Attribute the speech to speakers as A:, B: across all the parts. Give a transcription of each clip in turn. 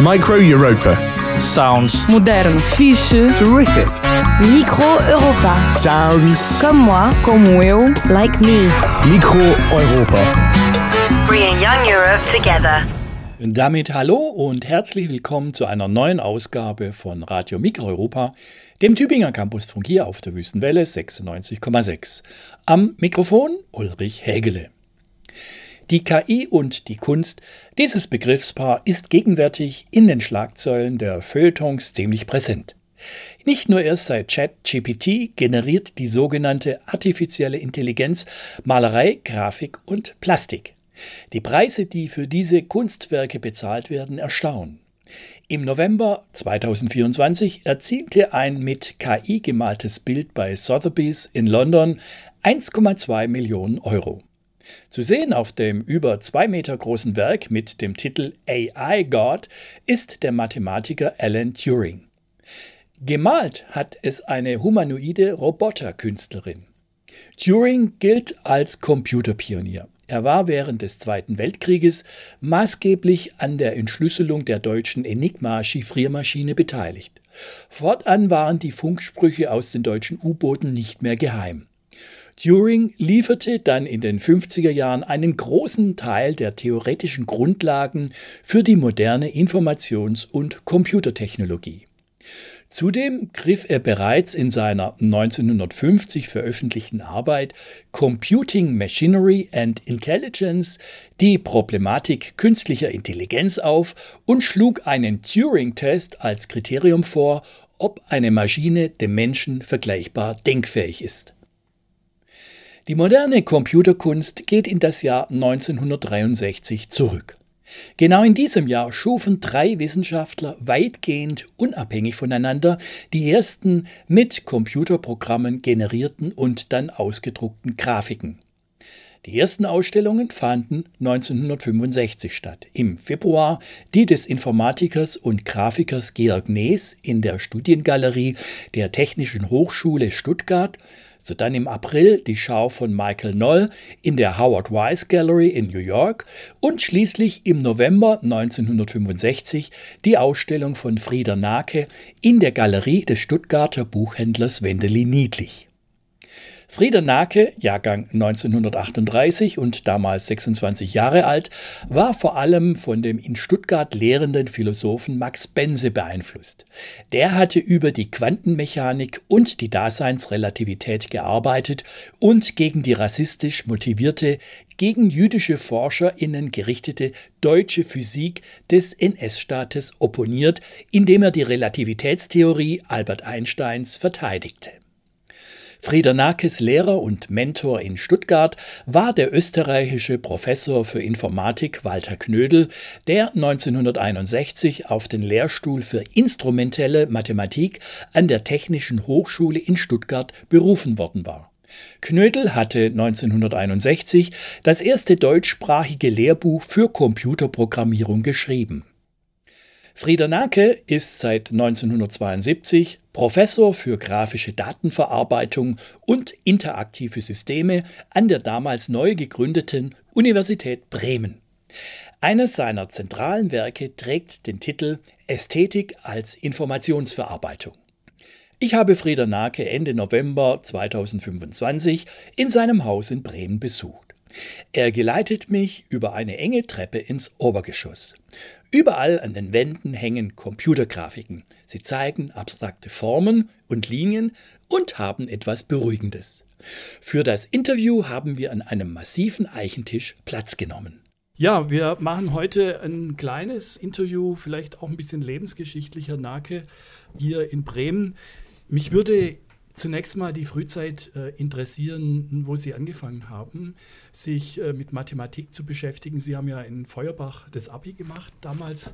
A: Micro Europa.
B: Sounds
C: Moderno.
D: Fiche.
A: Terrific.
C: Micro Europa.
A: Sounds.
C: Comme moi, como eu, like me.
A: Micro Europa.
E: Bringing Young Europe together.
B: Damit hallo und herzlich willkommen zu einer neuen Ausgabe von Radio Mikroeuropa, dem Tübinger Campusfunk hier auf der Wüstenwelle 96,6. Am Mikrofon Ulrich Hägele. Die KI und die Kunst, dieses Begriffspaar ist gegenwärtig in den Schlagzeilen der Feuilletons ziemlich präsent. Nicht nur erst seit ChatGPT generiert die sogenannte artifizielle Intelligenz Malerei, Grafik und Plastik. Die Preise, die für diese Kunstwerke bezahlt werden, erstaunen. Im November 2024 erzielte ein mit KI gemaltes Bild bei Sotheby's in London 1,2 Millionen Euro. Zu sehen auf dem über 2 Meter großen Werk mit dem Titel AI God ist der Mathematiker Alan Turing. Gemalt hat es eine humanoide Roboterkünstlerin. Turing gilt als Computerpionier. Er war während des Zweiten Weltkrieges maßgeblich an der Entschlüsselung der deutschen Enigma-Chiffriermaschine beteiligt. Fortan waren die Funksprüche aus den deutschen U-Booten nicht mehr geheim. Turing lieferte dann in den 50er Jahren einen großen Teil der theoretischen Grundlagen für die moderne Informations- und Computertechnologie. Zudem griff er bereits in seiner 1950 veröffentlichten Arbeit Computing Machinery and Intelligence die Problematik künstlicher Intelligenz auf und schlug einen Turing-Test als Kriterium vor, ob eine Maschine dem Menschen vergleichbar denkfähig ist. Die moderne Computerkunst geht in das Jahr 1963 zurück. Genau in diesem Jahr schufen 3 Wissenschaftler weitgehend unabhängig voneinander die ersten mit Computerprogrammen generierten und dann ausgedruckten Grafiken. Die ersten Ausstellungen fanden 1965 statt. Im Februar die des Informatikers und Grafikers Georg Nees in der Studiengalerie der Technischen Hochschule Stuttgart, sodann im April die Schau von Michael Noll in der Howard Weiss Gallery in New York und schließlich im November 1965 die Ausstellung von Frieder Nake in der Galerie des Stuttgarter Buchhändlers Wendeli Niedlich. Frieder Nake, Jahrgang 1938 und damals 26 Jahre alt, war vor allem von dem in Stuttgart lehrenden Philosophen Max Bense beeinflusst. Der hatte über die Quantenmechanik und die Daseinsrelativität gearbeitet und gegen die rassistisch motivierte, gegen jüdische ForscherInnen gerichtete deutsche Physik des NS-Staates opponiert, indem er die Relativitätstheorie Albert Einsteins verteidigte. Frieder Nakes Lehrer und Mentor in Stuttgart war der österreichische Professor für Informatik Walter Knödel, der 1961 auf den Lehrstuhl für instrumentelle Mathematik an der Technischen Hochschule in Stuttgart berufen worden war. Knödel hatte 1961 das erste deutschsprachige Lehrbuch für Computerprogrammierung geschrieben. Frieder Nake ist seit 1972 Professor für grafische Datenverarbeitung und interaktive Systeme an der damals neu gegründeten Universität Bremen. Eines seiner zentralen Werke trägt den Titel Ästhetik als Informationsverarbeitung. Ich habe Frieder Nake Ende November 2025 in seinem Haus in Bremen besucht. Er geleitet mich über eine enge Treppe ins Obergeschoss. Überall an den Wänden hängen Computergrafiken. Sie zeigen abstrakte Formen und Linien und haben etwas Beruhigendes. Für das Interview haben wir an einem massiven Eichentisch Platz genommen. Ja, wir machen heute ein kleines Interview, vielleicht auch ein bisschen lebensgeschichtlicher Nake, hier in Bremen. Mich würde zunächst mal die Frühzeit interessieren, wo Sie angefangen haben, sich mit Mathematik zu beschäftigen. Sie haben ja in Feuerbach das Abi gemacht, damals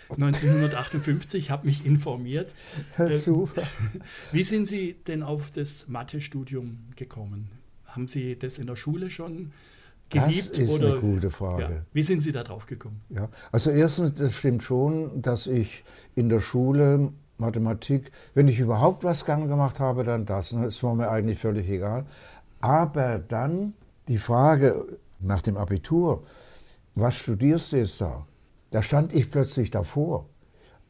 B: 1958, habe mich informiert.
F: Super.
B: Wie sind Sie denn auf das Mathestudium gekommen? Haben Sie das in der Schule schon geliebt?
F: Das ist
B: oder?
F: Eine gute Frage.
B: Ja. Wie sind Sie da drauf gekommen?
F: Ja. Also erstens, das stimmt schon, dass ich in der Schule Mathematik, wenn ich überhaupt was gern gemacht habe, dann das. Das war mir eigentlich völlig egal. Aber dann die Frage nach dem Abitur, was studierst du jetzt da? Da stand ich plötzlich davor.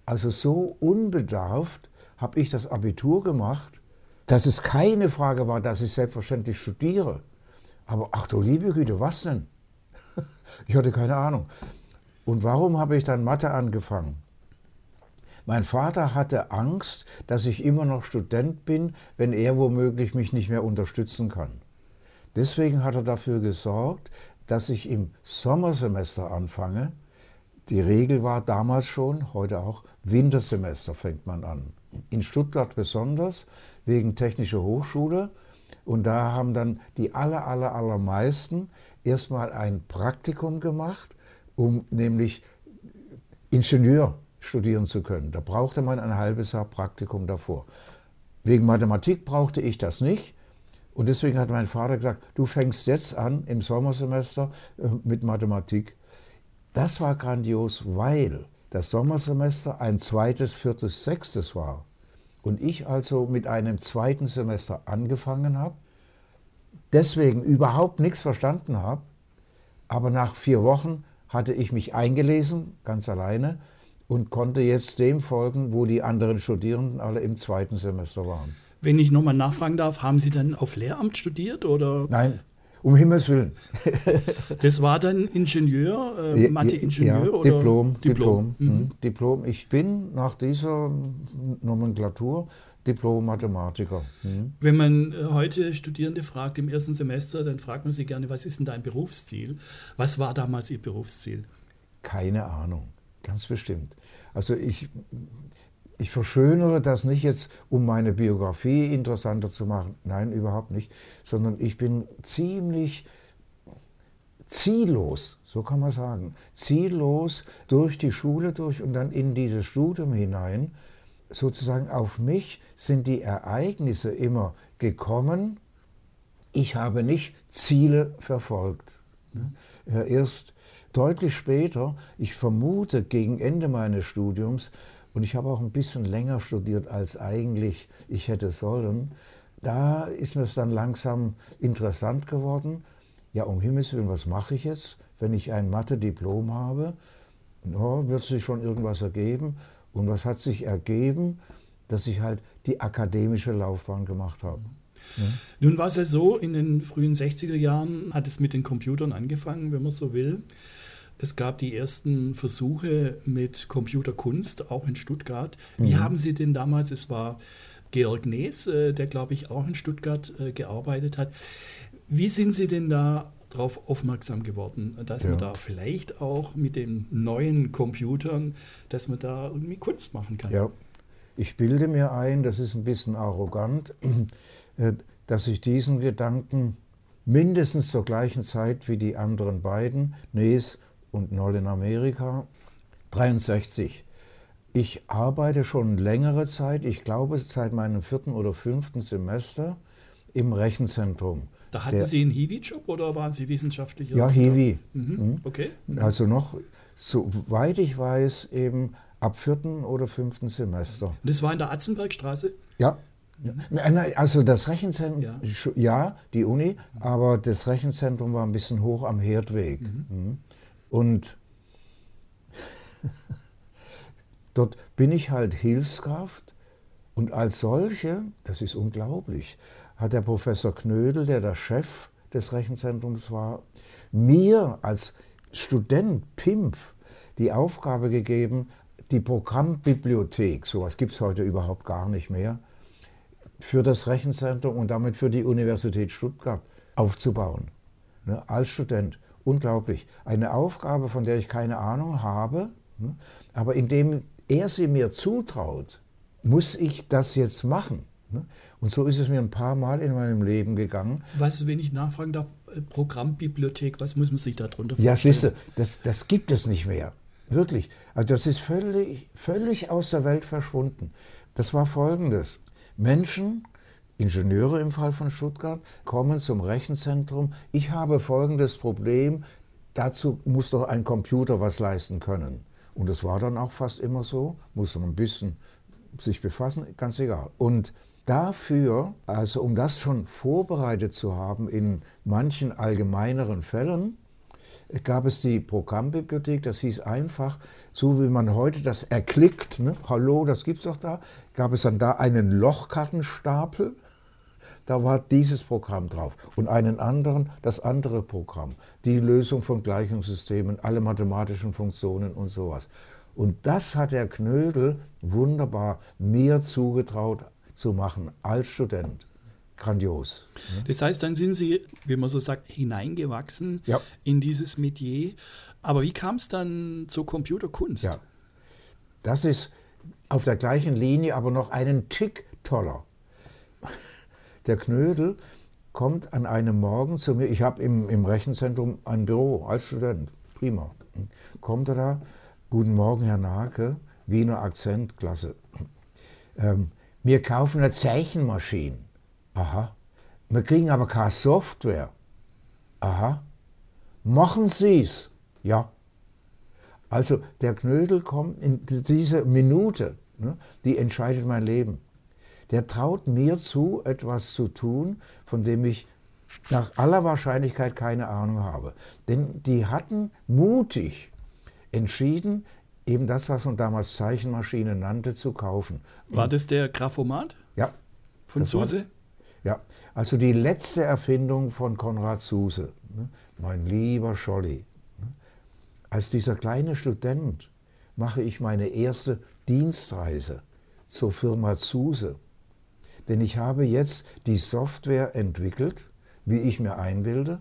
F: Also so unbedarft habe ich das Abitur gemacht, dass es keine Frage war, dass ich selbstverständlich studiere. Aber ach du liebe Güte, was denn? Ich hatte keine Ahnung. Und warum habe ich dann Mathe angefangen? Mein Vater hatte Angst, dass ich immer noch Student bin, wenn er womöglich mich nicht mehr unterstützen kann. Deswegen hat er dafür gesorgt, dass ich im Sommersemester anfange. Die Regel war damals schon, heute auch, Wintersemester fängt man an. In Stuttgart besonders, wegen Technischer Hochschule. Und da haben dann die allermeisten erstmal ein Praktikum gemacht, um nämlich Ingenieur studieren zu können. Da brauchte man ein halbes Jahr Praktikum davor. Wegen Mathematik brauchte ich das nicht. Und deswegen hat mein Vater gesagt, du fängst jetzt an im Sommersemester mit Mathematik. Das war grandios, weil das Sommersemester ein zweites, viertes, sechstes war. Und ich also mit einem zweiten Semester angefangen habe, deswegen überhaupt nichts verstanden habe, aber nach 4 Wochen hatte ich mich eingelesen, ganz alleine, und konnte jetzt dem folgen, wo die anderen Studierenden alle im zweiten Semester waren.
B: Wenn ich nochmal nachfragen darf, haben Sie dann auf Lehramt studiert? Oder?
F: Nein, um Himmels Willen.
B: Das war dann Ingenieur, Mathe-Ingenieur?
F: Ja,
B: oder?
F: Diplom.
B: Mhm.
F: Diplom. Ich bin nach dieser Nomenklatur Diplom-Mathematiker. Mhm.
B: Wenn man heute Studierende fragt im ersten Semester, dann fragt man sie gerne, was ist denn dein Berufsziel? Was war damals Ihr Berufsziel?
F: Keine Ahnung, ganz bestimmt. Also ich verschönere das nicht jetzt, um meine Biografie interessanter zu machen. Nein, überhaupt nicht. Sondern ich bin ziemlich ziellos, so kann man sagen, ziellos durch die Schule durch und dann in dieses Studium hinein. Sozusagen auf mich sind die Ereignisse immer gekommen. Ich habe nicht Ziele verfolgt. Erst deutlich später, ich vermute gegen Ende meines Studiums, und ich habe auch ein bisschen länger studiert, als eigentlich ich hätte sollen, da ist mir es dann langsam interessant geworden. Ja, um Himmels Willen, was mache ich jetzt, wenn ich ein Mathe-Diplom habe? No, wird sich schon irgendwas ergeben. Und was hat sich ergeben? Dass ich halt die akademische Laufbahn gemacht habe. Ja.
B: Nun war es ja so, in den frühen 60er Jahren hat es mit den Computern angefangen, wenn man so will. Es gab die ersten Versuche mit Computerkunst, auch in Stuttgart. Wie haben Sie denn damals, es war Georg Nees, der glaube ich auch in Stuttgart gearbeitet hat. Wie sind Sie denn da darauf aufmerksam geworden, dass man da vielleicht auch mit den neuen Computern, dass man da irgendwie Kunst machen kann?
F: Ja, ich bilde mir ein, das ist ein bisschen arrogant, dass ich diesen Gedanken mindestens zur gleichen Zeit wie die anderen beiden, Nees und Noll in Amerika, 63. Ich arbeite schon längere Zeit, ich glaube seit meinem 4. oder 5. Semester im Rechenzentrum.
B: Da hatten Sie einen Hiwi-Job oder waren Sie wissenschaftlicher?
F: Ja, Hiwi.
B: Okay.
F: Also noch, soweit ich weiß, eben ab 4. oder 5. Semester.
B: Und das war in der Atzenbergstraße?
F: Ja. Nein, also das Rechenzentrum, ja, die Uni, aber das Rechenzentrum war ein bisschen hoch am Herdweg. Und dort bin ich halt Hilfskraft und als solche, das ist unglaublich, hat der Professor Knödel, der der Chef des Rechenzentrums war, mir als Student Pimpf die Aufgabe gegeben, die Programmbibliothek, sowas gibt es heute überhaupt gar nicht mehr, für das Rechenzentrum und damit für die Universität Stuttgart aufzubauen. Ne, als Student. Unglaublich. Eine Aufgabe, von der ich keine Ahnung habe, ne, aber indem er sie mir zutraut, muss ich das jetzt machen. Ne? Und so ist es mir ein paar Mal in meinem Leben gegangen.
B: Was, wenn ich nachfragen darf, Programmbibliothek, was muss man sich darunter vorstellen?
F: Ja, siehst du, das gibt es nicht mehr. Wirklich. Also das ist völlig aus der Welt verschwunden. Das war Folgendes. Menschen, Ingenieure im Fall von Stuttgart, kommen zum Rechenzentrum. Ich habe folgendes Problem, dazu muss doch ein Computer was leisten können. Und das war dann auch fast immer so, muss man ein bisschen sich befassen, ganz egal. Und dafür, also um das schon vorbereitet zu haben in manchen allgemeineren Fällen, gab es die Programmbibliothek, das hieß einfach, so wie man heute das erklickt, ne? Hallo, das gibt's doch da, gab es dann da einen Lochkartenstapel, da war dieses Programm drauf und einen anderen, das andere Programm, die Lösung von Gleichungssystemen, alle mathematischen Funktionen und sowas. Und das hat der Knödel wunderbar mir zugetraut zu machen als Student. Grandios.
B: Das heißt, dann sind Sie, wie man so sagt, hineingewachsen
F: Ja.
B: in dieses Metier. Aber wie kam es dann zur Computerkunst?
F: Ja, das ist auf der gleichen Linie, aber noch einen Tick toller. Der Knödel kommt an einem Morgen zu mir, ich habe im Rechenzentrum ein Büro als Student, prima. Kommt er da, guten Morgen Herr Nake, Wiener Akzent, klasse. Wir kaufen eine Zeichenmaschine. Aha. Wir kriegen aber keine Software. Aha. Machen Sie's? Ja. Also der Knödel kommt in diese Minute, ne, die entscheidet mein Leben. Der traut mir zu, etwas zu tun, von dem ich nach aller Wahrscheinlichkeit keine Ahnung habe. Denn die hatten mutig entschieden, eben das, was man damals Zeichenmaschine nannte, zu kaufen.
B: War das der Graphomat
F: Ja.
B: von
F: Das war-
B: Suse?
F: Ja, also die letzte Erfindung von Konrad Zuse, ne? Mein lieber Scholli. Ne? Als dieser kleine Student mache ich meine erste Dienstreise zur Firma Zuse. Denn ich habe jetzt die Software entwickelt, wie ich mir einbilde.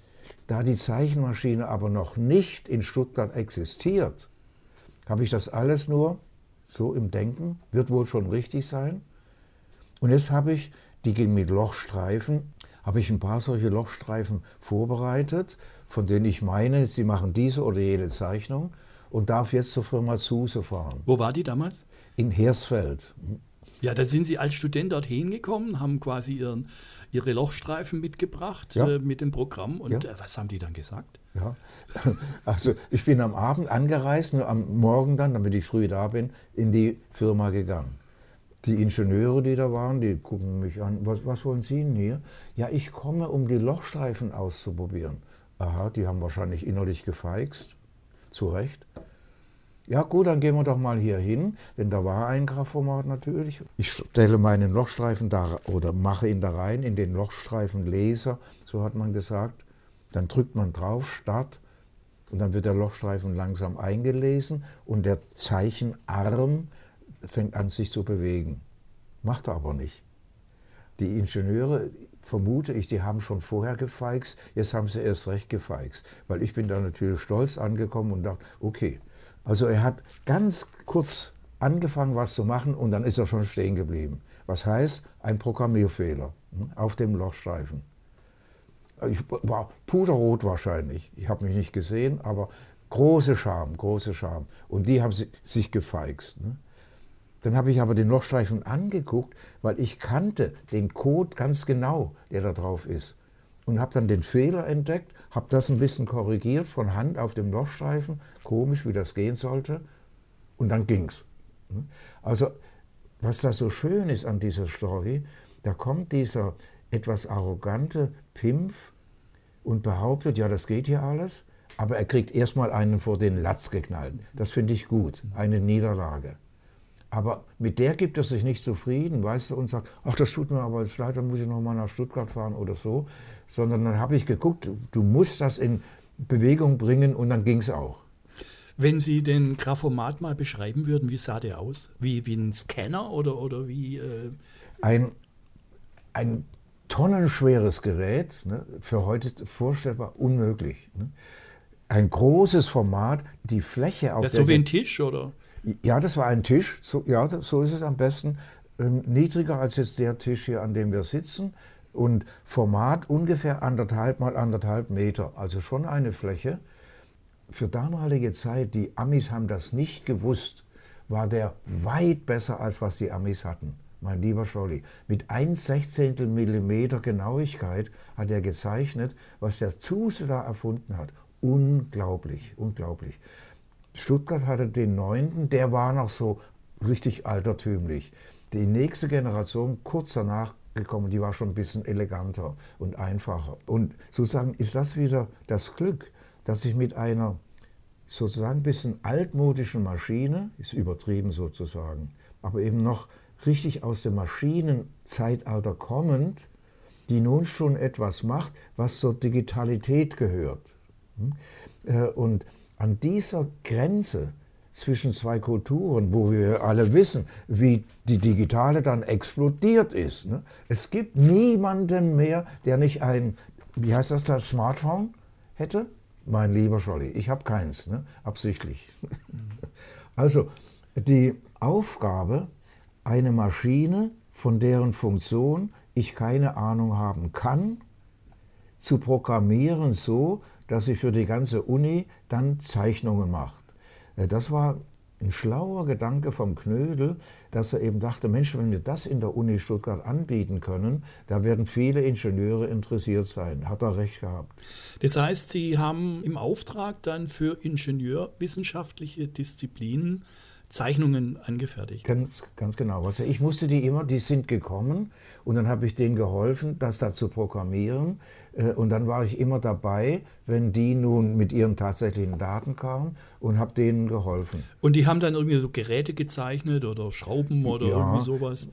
F: Da die Zeichenmaschine aber noch nicht in Stuttgart existiert, habe ich das alles nur so im Denken, wird wohl schon richtig sein. Und jetzt habe ich, die ging mit Lochstreifen, habe ich ein paar solche Lochstreifen vorbereitet, von denen ich meine, sie machen diese oder jene Zeichnung und darf jetzt zur Firma Zuse fahren.
B: Wo war die damals?
F: In Hersfeld.
B: Ja, da sind Sie als Student dorthin gekommen, haben quasi Ihre Lochstreifen mitgebracht
F: Ja.
B: mit dem Programm. Und
F: Ja.
B: Was haben die dann gesagt?
F: Ja. Also ich bin am Abend angereist, nur am Morgen dann, damit ich früh da bin, in die Firma gegangen. Die Ingenieure, die da waren, die gucken mich an, was wollen Sie denn hier? Ja, ich komme, um die Lochstreifen auszuprobieren. Aha, die haben wahrscheinlich innerlich gefeixt, zu Recht. Ja gut, dann gehen wir doch mal hier hin, denn da war ein Graphomat natürlich. Ich stelle meinen Lochstreifen da oder mache ihn da rein in den Lochstreifenleser, so hat man gesagt. Dann drückt man drauf, Start, und dann wird der Lochstreifen langsam eingelesen und der Zeichenarm fängt an, sich zu bewegen. Macht er aber nicht. Die Ingenieure, vermute ich, die haben schon vorher gefeixt, jetzt haben sie erst recht gefeixt. Weil ich bin da natürlich stolz angekommen und dachte, okay. Also er hat ganz kurz angefangen, was zu machen und dann ist er schon stehen geblieben. Was heißt, ein Programmierfehler auf dem Lochstreifen. Ich war puderrot wahrscheinlich. Ich habe mich nicht gesehen, aber große Scham, große Scham. Und die haben sich gefeixt. Ne? Dann habe ich aber den Lochstreifen angeguckt, weil ich kannte den Code ganz genau, der da drauf ist. Und habe dann den Fehler entdeckt, habe das ein bisschen korrigiert von Hand auf dem Lochstreifen, komisch, wie das gehen sollte, und dann ging's. Also, was da so schön ist an dieser Story, da kommt dieser etwas arrogante Pimpf und behauptet, ja, das geht hier alles, aber er kriegt erstmal einen vor den Latz geknallt. Das finde ich gut, eine Niederlage. Aber mit der gibt er sich nicht zufrieden, weißt du, und sagt, ach, das tut mir aber jetzt leid, dann muss ich noch mal nach Stuttgart fahren oder so. Sondern dann habe ich geguckt, du musst das in Bewegung bringen und dann ging es auch.
B: Wenn Sie den Graphomat mal beschreiben würden, wie sah der aus? Wie ein Scanner oder wie?
F: Ein tonnenschweres Gerät, ne, für heute vorstellbar unmöglich. Ne. Ein großes Format, die Fläche auf
B: Ja,
F: der...
B: so wie ein Tisch, oder?
F: Ja, das war ein Tisch, so, ja, so ist es am besten. Niedriger als jetzt der Tisch hier, an dem wir sitzen. Und Format ungefähr 1,5 mal 1,5 Meter. Also schon eine Fläche. Für damalige Zeit, die Amis haben das nicht gewusst, war der weit besser, als was die Amis hatten. Mein lieber Scholli. Mit 1/16 Millimeter Genauigkeit hat er gezeichnet, was der Zuse da erfunden hat. Unglaublich, unglaublich. Stuttgart hatte den 9., der war noch so richtig altertümlich. Die nächste Generation, kurz danach gekommen, die war schon ein bisschen eleganter und einfacher. Und sozusagen ist das wieder das Glück, dass ich mit einer sozusagen ein bisschen altmodischen Maschine, ist übertrieben sozusagen, aber eben noch richtig aus dem Maschinenzeitalter kommend, die nun schon etwas macht, was zur Digitalität gehört. Und an dieser Grenze zwischen zwei Kulturen, wo wir alle wissen, wie die digitale dann explodiert ist. Es gibt niemanden mehr, der nicht ein, wie heißt das, das Smartphone hätte? Mein lieber Scholli, ich habe keins, absichtlich. Also die Aufgabe, eine Maschine, von deren Funktion ich keine Ahnung haben kann, zu programmieren so, dass sie für die ganze Uni dann Zeichnungen macht. Das war ein schlauer Gedanke vom Knödel, dass er eben dachte, Mensch, wenn wir das in der Uni Stuttgart anbieten können, da werden viele Ingenieure interessiert sein. Hat er recht gehabt.
B: Das heißt, Sie haben im Auftrag dann für ingenieurwissenschaftliche Disziplinen Zeichnungen angefertigt.
F: Ganz genau. Also ich musste die sind gekommen und dann habe ich denen geholfen, das da zu programmieren. Und dann war ich immer dabei, wenn die nun mit ihren tatsächlichen Daten kamen und habe denen geholfen.
B: Und die haben dann irgendwie so Geräte gezeichnet oder Schrauben oder irgendwie sowas?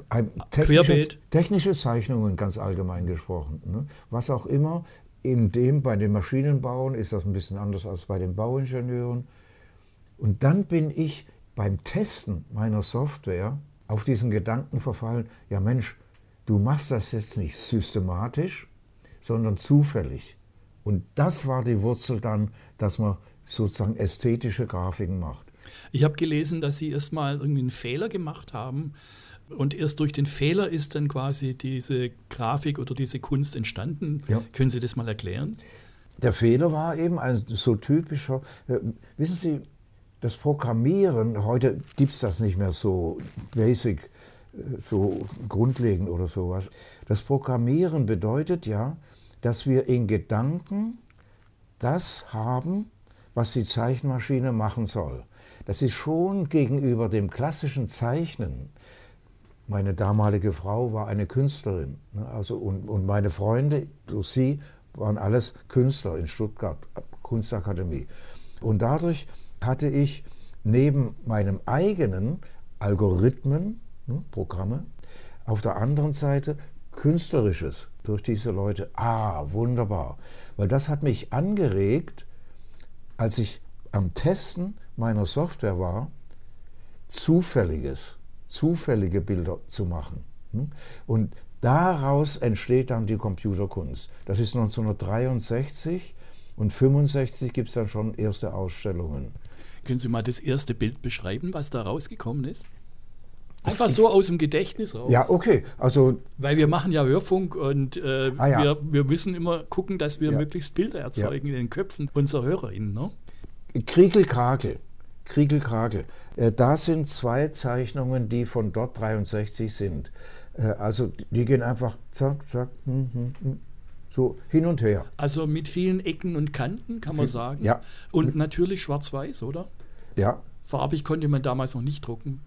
F: Technische Zeichnungen, ganz allgemein gesprochen. Was auch immer, bei den Maschinenbauern ist das ein bisschen anders als bei den Bauingenieuren. Und dann bin ich beim Testen meiner Software auf diesen Gedanken verfallen, ja Mensch, du machst das jetzt nicht systematisch, sondern zufällig. Und das war die Wurzel dann, dass man sozusagen ästhetische Grafiken macht.
B: Ich habe gelesen, dass Sie erst mal irgendwie einen Fehler gemacht haben und erst durch den Fehler ist dann quasi diese Grafik oder diese Kunst entstanden. Ja. Können Sie das mal erklären?
F: Der Fehler war eben ein so typischer, wissen Sie, das Programmieren, heute gibt es das nicht mehr so basic, so grundlegend oder sowas. Das Programmieren bedeutet ja, dass wir in Gedanken das haben, was die Zeichenmaschine machen soll. Das ist schon gegenüber dem klassischen Zeichnen. Meine damalige Frau war eine Künstlerin, und meine Freunde, sie waren alles Künstler in Stuttgart, Kunstakademie. Und dadurch hatte ich neben meinem eigenen Algorithmen, Programme, auf der anderen Seite Künstlerisches durch diese Leute. Wunderbar. Weil das hat mich angeregt, als ich am Testen meiner Software war, zufällige Bilder zu machen. Und daraus entsteht dann die Computerkunst. Das ist 1963 und 1965 gibt es dann schon erste Ausstellungen.
B: Können Sie mal das erste Bild beschreiben, was da rausgekommen ist? Einfach so aus dem Gedächtnis raus.
F: Ja, okay. Also,
B: weil wir machen ja Hörfunk und wir müssen immer gucken, dass wir möglichst Bilder erzeugen in den Köpfen unserer HörerInnen. Ne?
F: Kriegel-Krakel. Da sind zwei Zeichnungen, die von dort 63 sind. Also die gehen einfach zack, zack, so hin und her.
B: Also mit vielen Ecken und Kanten, kann man sagen.
F: Ja.
B: Und natürlich schwarz-weiß, oder?
F: Ja.
B: Farbig konnte man damals noch nicht drucken.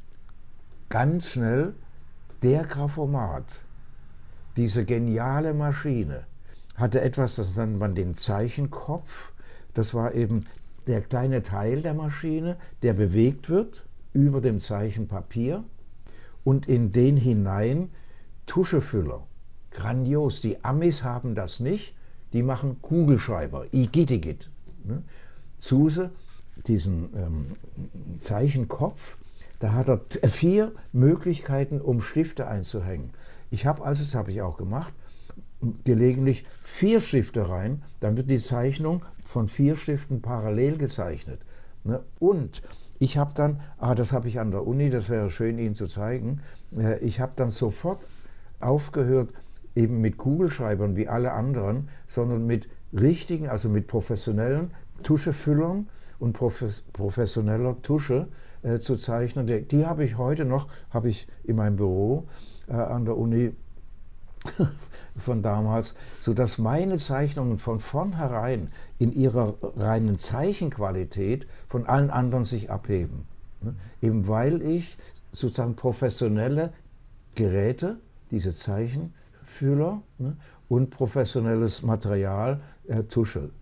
F: Ganz schnell, der Graphomat, diese geniale Maschine, hatte etwas, das nennt man den Zeichenkopf. Das war eben der kleine Teil der Maschine, der bewegt wird über dem Zeichenpapier und in den hinein Tuschefüller. Grandios. Die Amis haben das nicht. Die machen Kugelschreiber, Igitigit. Zuse, diesen Zeichenkopf, da hat er 4 Möglichkeiten, um Stifte einzuhängen. Ich habe also, das habe ich auch gemacht, gelegentlich 4 Stifte rein, dann wird die Zeichnung von 4 Stiften parallel gezeichnet. Und ich habe dann, das habe ich an der Uni, das wäre schön Ihnen zu zeigen, ich habe dann sofort aufgehört, eben mit Kugelschreibern wie alle anderen, sondern mit richtigen, also mit professionellen Tuschefüllern und professioneller Tusche zu zeichnen. Die habe ich heute noch, habe ich in meinem Büro an der Uni von damals, sodass meine Zeichnungen von vornherein in ihrer reinen Zeichenqualität von allen anderen sich abheben. Eben weil ich sozusagen professionelle Geräte, diese Zeichenfüller und professionelles Material Tusche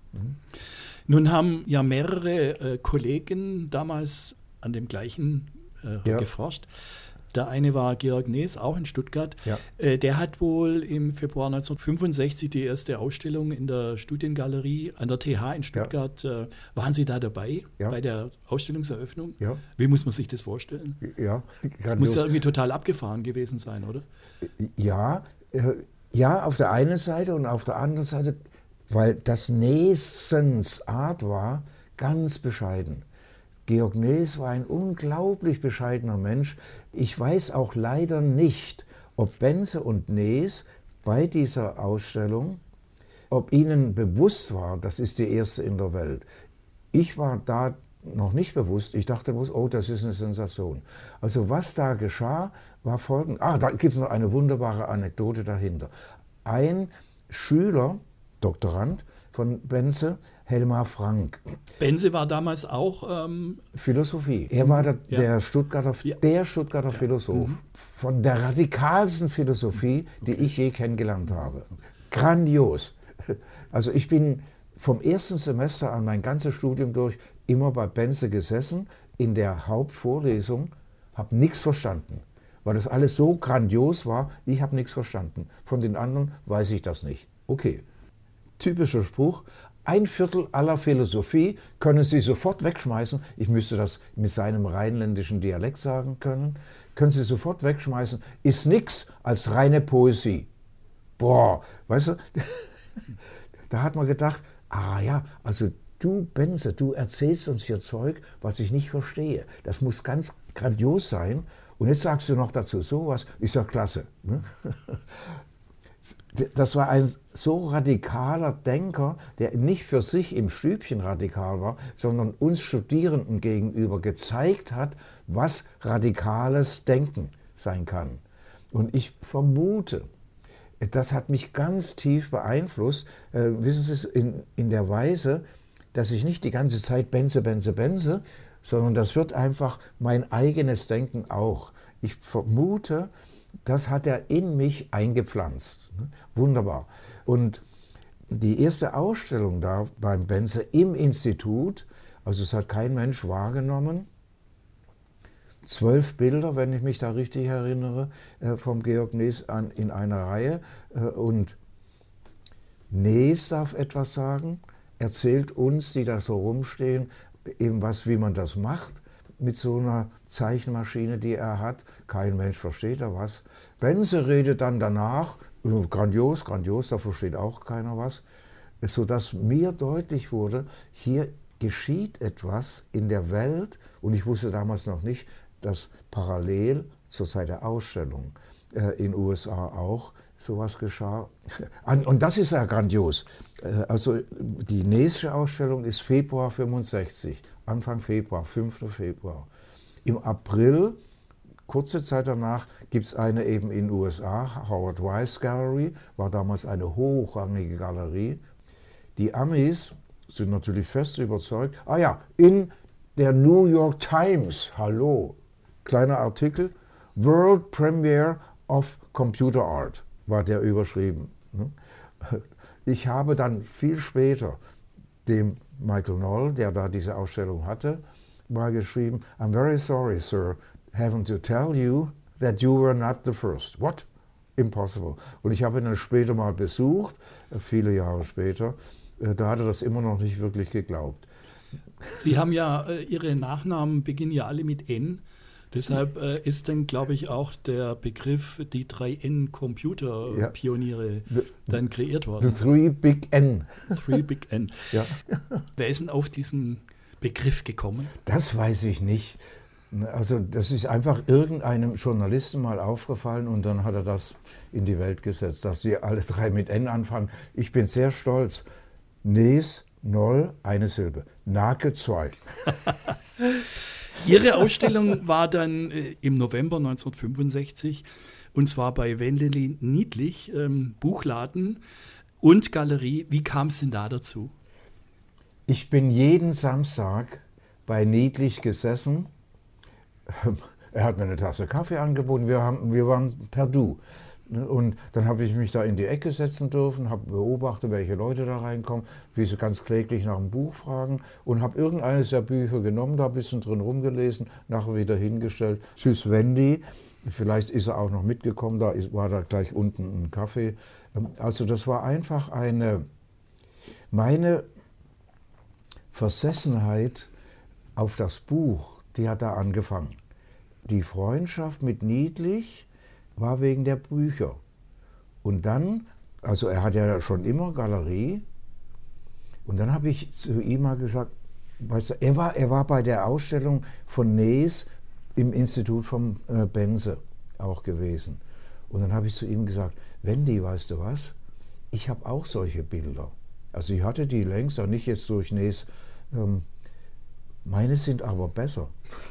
B: Nun haben ja mehrere Kollegen damals an dem gleichen geforscht. Der eine war Georg Nees, auch in Stuttgart.
F: Ja.
B: Der hat wohl im Februar 1965 die erste Ausstellung in der Studiengalerie an der TH in Stuttgart. Waren Sie da dabei bei der Ausstellungseröffnung?
F: Ja.
B: Wie muss man sich das vorstellen?
F: Ja,
B: Das muss ja irgendwie total abgefahren gewesen sein, oder?
F: Ja, auf der einen Seite und auf der anderen Seite, weil das Neesens Art war, ganz bescheiden. Georg Nees war ein unglaublich bescheidener Mensch. Ich weiß auch leider nicht, ob Bense und Nees bei dieser Ausstellung, ob ihnen bewusst war, das ist die erste in der Welt. Ich war da noch nicht bewusst. Ich dachte bloß, oh, das ist eine Sensation. Also was da geschah, war folgendes. Da gibt es noch eine wunderbare Anekdote dahinter. Ein Schüler, Doktorand von Bense, Helmar Frank.
B: Bense war damals auch
F: Philosophie. Er war der Stuttgarter Philosoph von der radikalsten Philosophie, die ich je kennengelernt habe. Grandios. Also ich bin vom ersten Semester an mein ganzes Studium durch immer bei Bense gesessen, in der Hauptvorlesung, habe nichts verstanden, weil das alles so grandios war, ich habe nichts verstanden. Von den anderen weiß ich das nicht. Okay, typischer Spruch. 1/4 aller Philosophie können Sie sofort wegschmeißen. Ich müsste das mit seinem rheinländischen Dialekt sagen können. Können Sie sofort wegschmeißen. Ist nichts als reine Poesie. Boah, weißt du, da hat man gedacht, also du, Bense, du erzählst uns hier Zeug, was ich nicht verstehe. Das muss ganz grandios sein. Und jetzt sagst du noch dazu sowas. Ist ja klasse. Ne? Das war ein so radikaler Denker, der nicht für sich im Stübchen radikal war, sondern uns Studierenden gegenüber gezeigt hat, was radikales Denken sein kann. Und ich vermute, das hat mich ganz tief beeinflusst, wissen Sie es, in der Weise, dass ich nicht die ganze Zeit Bense, sondern das wird einfach mein eigenes Denken auch. Ich vermute, das hat er in mich eingepflanzt. Wunderbar. Und die erste Ausstellung da beim Bense im Institut, also es hat kein Mensch wahrgenommen, 12 Bilder, wenn ich mich da richtig erinnere, vom Georg Nees in einer Reihe. Und Nees darf etwas sagen, erzählt uns, die da so rumstehen, eben wie man das macht. Mit so einer Zeichenmaschine, die er hat. Kein Mensch versteht da was. Bense redet dann danach, grandios, da versteht auch keiner was. Sodass mir deutlich wurde, hier geschieht etwas in der Welt, und ich wusste damals noch nicht, dass parallel zur Zeit der Ausstellung in den USA auch sowas geschah. Und das ist ja grandios. Also die nächste Ausstellung ist Februar 65, Anfang Februar, 5. Februar. Im April, kurze Zeit danach, gibt es eine eben in den USA, Howard Weiss Gallery, war damals eine hochrangige Galerie. Die Amis sind natürlich fest überzeugt. In der New York Times, hallo, kleiner Artikel, World Premiere of Computer Art, war der überschrieben. Ich habe dann viel später dem Michael Noll, der da diese Ausstellung hatte, mal geschrieben, I'm very sorry, sir, having to tell you that you were not the first. What? Impossible. Und ich habe ihn dann später mal besucht, viele Jahre später, da hat er das immer noch nicht wirklich geglaubt.
B: Sie haben ja, Ihre Nachnamen beginnen ja alle mit N. Deshalb ist dann, glaube ich, auch der Begriff die 3N-Computer-Pioniere dann kreiert worden.
F: The Three Big N.
B: Three Big N.
F: Ja.
B: Wer ist denn auf diesen Begriff gekommen?
F: Das weiß ich nicht. Also das ist einfach irgendeinem Journalisten mal aufgefallen und dann hat er das in die Welt gesetzt, dass sie alle drei mit N anfangen. Ich bin sehr stolz. Nees, Noll, eine Silbe. Nake, 2.
B: Ihre Ausstellung war dann im November 1965 und zwar bei Wendelin Niedlich, Buchladen und Galerie. Wie kam es denn da dazu?
F: Ich bin jeden Samstag bei Niedlich gesessen. Er hat mir eine Tasse Kaffee angeboten. Wir waren per Du. Ne? Und dann habe ich mich da in die Ecke setzen dürfen, habe beobachtet, welche Leute da reinkommen, wie sie ganz kläglich nach einem Buch fragen und habe irgendeines der Bücher genommen, da ein bisschen drin rumgelesen, nachher wieder hingestellt. Tschüss Wendy, vielleicht ist er auch noch mitgekommen, war da gleich unten ein Kaffee. Also das war einfach meine Versessenheit auf das Buch, die hat da angefangen. Die Freundschaft mit Niedlich war wegen der Bücher. Und dann, also er hat ja schon immer Galerie, und dann habe ich zu ihm mal gesagt, weißt du, er war bei der Ausstellung von Nees im Institut von Bense auch gewesen. Und dann habe ich zu ihm gesagt, Wendy, weißt du was, ich habe auch solche Bilder. Also ich hatte die längst, auch nicht jetzt durch Nees, meine sind aber besser.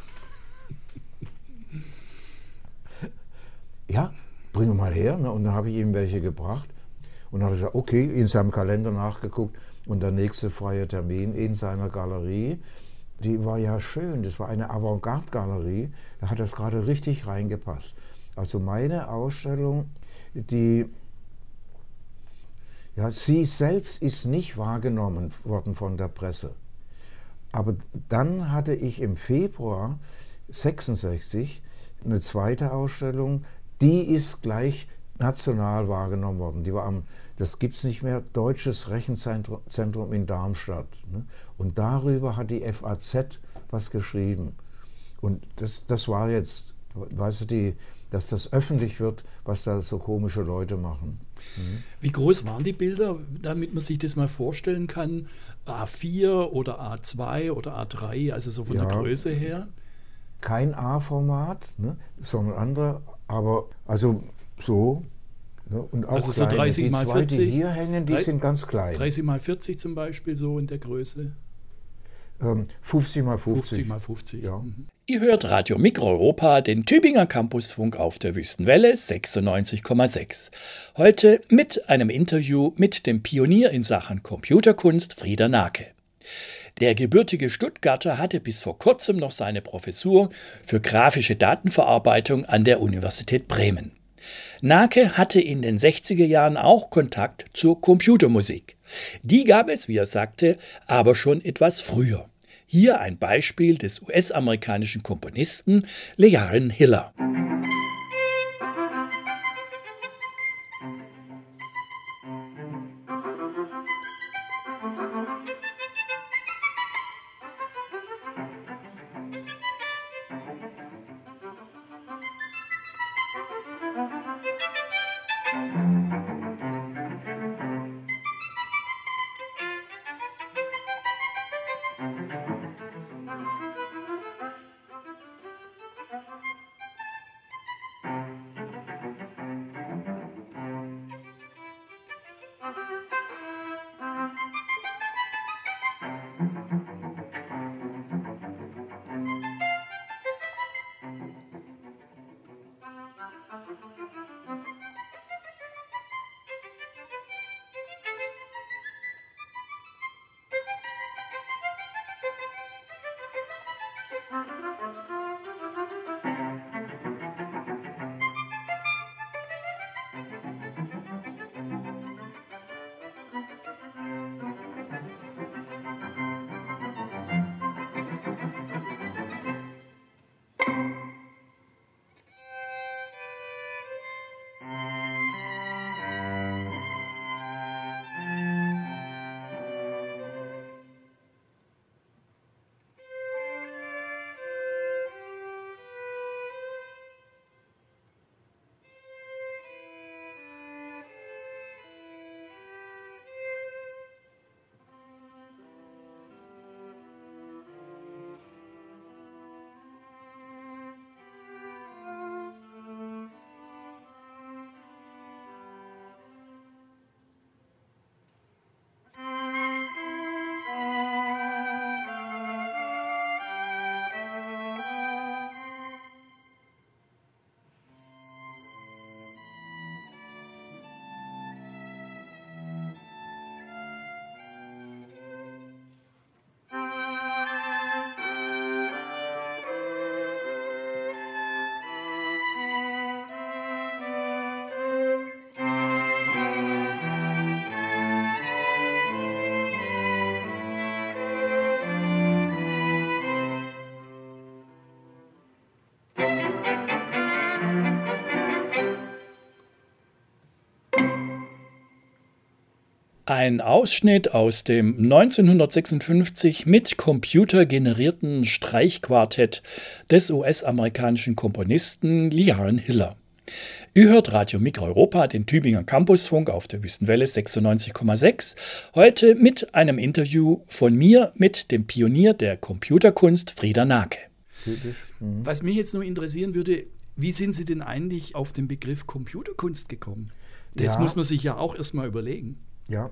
F: Ja, bring mal her. Ne? Und dann habe ich ihm welche gebracht. Und dann hat er gesagt, okay, in seinem Kalender nachgeguckt. Und der nächste freie Termin in seiner Galerie, die war ja schön. Das war eine Avantgarde-Galerie. Da hat das gerade richtig reingepasst. Also meine Ausstellung, sie selbst ist nicht wahrgenommen worden von der Presse. Aber dann hatte ich im Februar 1966 eine zweite Ausstellung, die ist gleich national wahrgenommen worden. Die war das gibt es nicht mehr, Deutsches Rechenzentrum in Darmstadt. Ne? Und darüber hat die FAZ was geschrieben. Und das war jetzt, weißt du, dass das öffentlich wird, was da so komische Leute machen.
B: Wie groß waren die Bilder, damit man sich das mal vorstellen kann? A4 oder A2 oder A3, also so von der Größe her?
F: Kein A-Format, ne, sondern andere, aber also so. Ne, und auch
B: also so
F: kleine.
B: 30 mal 40?
F: Die hier hängen, die sind ganz klein.
B: 30 mal 40 zum Beispiel, so in der Größe?
F: 50 mal 50.
B: 50 mal 50.
F: Ja.
B: Ihr hört Radio Mikroeuropa, den Tübinger Campusfunk auf der Wüstenwelle 96,6. Heute mit einem Interview mit dem Pionier in Sachen Computerkunst Frieder Nake. Der gebürtige Stuttgarter hatte bis vor kurzem noch seine Professur für grafische Datenverarbeitung an der Universität Bremen. Nake hatte in den 60er Jahren auch Kontakt zur Computermusik. Die gab es, wie er sagte, aber schon etwas früher. Hier ein Beispiel des US-amerikanischen Komponisten Leon Hiller. Ein Ausschnitt aus dem 1956 mit Computer generierten Streichquartett des US-amerikanischen Komponisten Leon Hiller. Ihr hört Radio Mikroeuropa, den Tübinger Campusfunk auf der Wüstenwelle 96,6. Heute mit einem Interview von mir mit dem Pionier der Computerkunst Frieder Nake. Was mich jetzt nur interessieren würde, wie sind Sie denn eigentlich auf den Begriff Computerkunst gekommen? Das muss man sich ja auch erstmal überlegen.
F: Ja,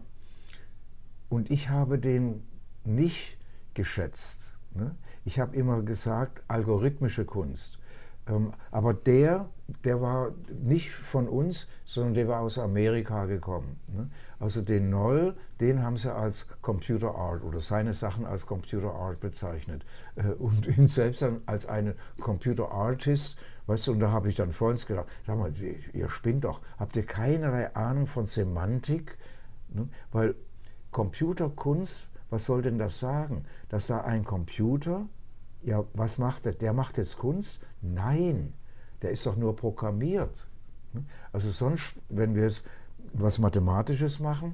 F: und ich habe den nicht geschätzt. Ne? Ich habe immer gesagt, algorithmische Kunst. Aber der war nicht von uns, sondern der war aus Amerika gekommen. Ne? Also den Noll, den haben sie als Computer Art oder seine Sachen als Computer Art bezeichnet. Und ihn selbst dann als einen Computer Artist. Weißt du, und da habe ich dann vorhin gedacht, sag mal, ihr spinnt doch, habt ihr keinerlei Ahnung von Semantik? Ne? Weil Computerkunst, was soll denn das sagen? Dass da ein Computer, ja, was macht der? Der macht jetzt Kunst? Nein, der ist doch nur programmiert. Ne? Also sonst, wenn wir jetzt was Mathematisches machen,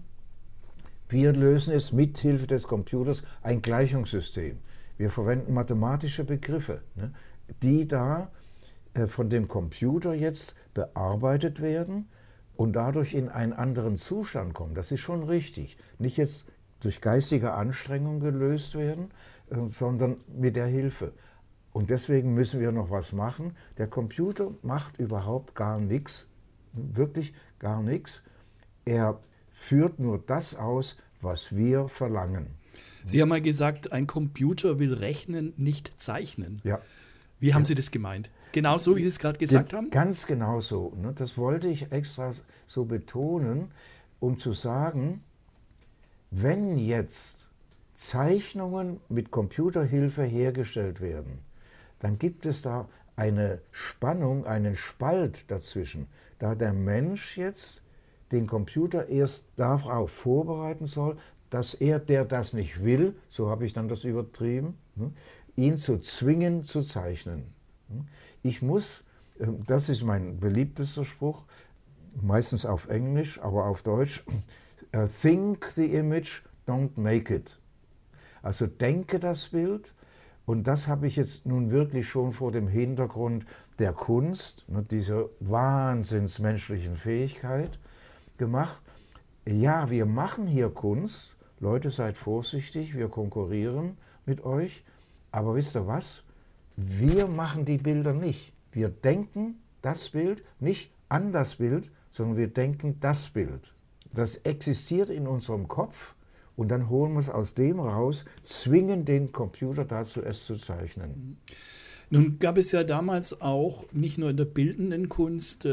F: wir lösen es mit Hilfe des Computers ein Gleichungssystem. Wir verwenden mathematische Begriffe, ne? Die da von dem Computer jetzt bearbeitet werden und dadurch in einen anderen Zustand kommen. Das ist schon richtig. Nicht jetzt durch geistige Anstrengung gelöst werden, sondern mit der Hilfe. Und deswegen müssen wir noch was machen. Der Computer macht überhaupt gar nichts, wirklich gar nichts. Er führt nur das aus, was wir verlangen.
B: Sie haben mal gesagt, ein Computer will rechnen, nicht zeichnen.
F: Ja.
B: Wie haben Sie das gemeint? Genau so, wie Sie es gerade gesagt haben?
F: Ganz genau so. Ne? Das wollte ich extra so betonen, um zu sagen, wenn jetzt Zeichnungen mit Computerhilfe hergestellt werden, dann gibt es da eine Spannung, einen Spalt dazwischen, da der Mensch jetzt den Computer erst darauf vorbereiten soll, dass er, der das nicht will, so habe ich dann das übertrieben, ihn zu zwingen zu zeichnen. Ich muss, das ist mein beliebtester Spruch, meistens auf Englisch, aber auf Deutsch, think the image, don't make it. Also denke das Bild, und das habe ich jetzt nun wirklich schon vor dem Hintergrund der Kunst, dieser wahnsinnsmenschlichen Fähigkeit gemacht. Ja, wir machen hier Kunst, Leute, seid vorsichtig, wir konkurrieren mit euch, aber wisst ihr was? Wir machen die Bilder nicht. Wir denken das Bild, nicht an das Bild, sondern wir denken das Bild. Das existiert in unserem Kopf und dann holen wir es aus dem raus, zwingen den Computer dazu, es zu zeichnen.
B: Nun gab es ja damals auch nicht nur in der bildenden Kunst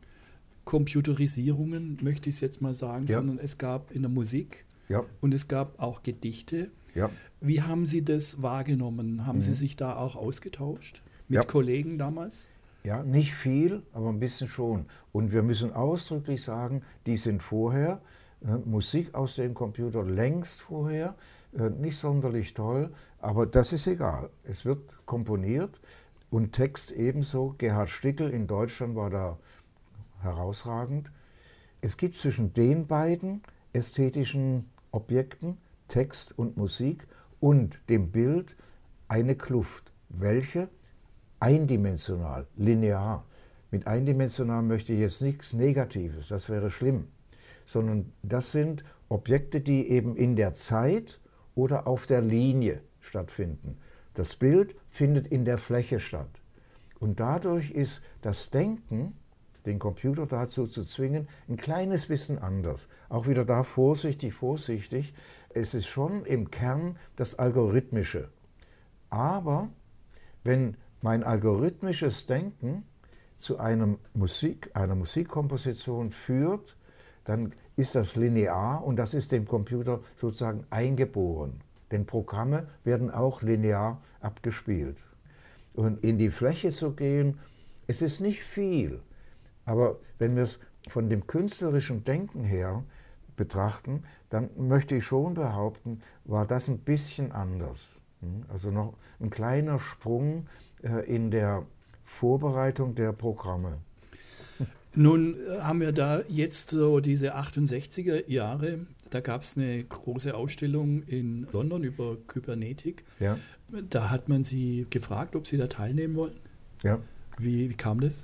B: Computerisierungen, möchte ich es jetzt mal sagen, sondern es gab in der Musik und es gab auch Gedichte.
F: Ja.
B: Wie haben Sie das wahrgenommen? Haben Sie sich da auch ausgetauscht mit Kollegen damals?
F: Ja, nicht viel, aber ein bisschen schon. Und wir müssen ausdrücklich sagen, die sind vorher, Musik aus dem Computer längst vorher, nicht sonderlich toll, aber das ist egal. Es wird komponiert und Text ebenso. Gerhard Stickel in Deutschland war da herausragend. Es gibt zwischen den beiden ästhetischen Objekten, Text und Musik, und dem Bild eine Kluft. Welche? Eindimensional, linear. Mit eindimensional möchte ich jetzt nichts Negatives, das wäre schlimm, sondern das sind Objekte, die eben in der Zeit oder auf der Linie stattfinden. Das Bild findet in der Fläche statt. Und dadurch ist das Denken, den Computer dazu zu zwingen, ein kleines bisschen anders. Auch wieder da vorsichtig. Es ist schon im Kern das Algorithmische. Aber wenn mein algorithmisches Denken zu einer Musikkomposition führt, dann ist das linear und das ist dem Computer sozusagen eingeboren. Denn Programme werden auch linear abgespielt. Und in die Fläche zu gehen, es ist nicht viel. Aber wenn wir es von dem künstlerischen Denken her betrachten, dann möchte ich schon behaupten, war das ein bisschen anders. Also noch ein kleiner Sprung in der Vorbereitung der Programme.
B: Nun haben wir da jetzt so diese 68er Jahre Da gab es eine große Ausstellung in London über Kybernetik.
F: Ja.
B: Da hat man Sie gefragt, ob Sie da teilnehmen wollen.
F: Ja.
B: Wie kam das?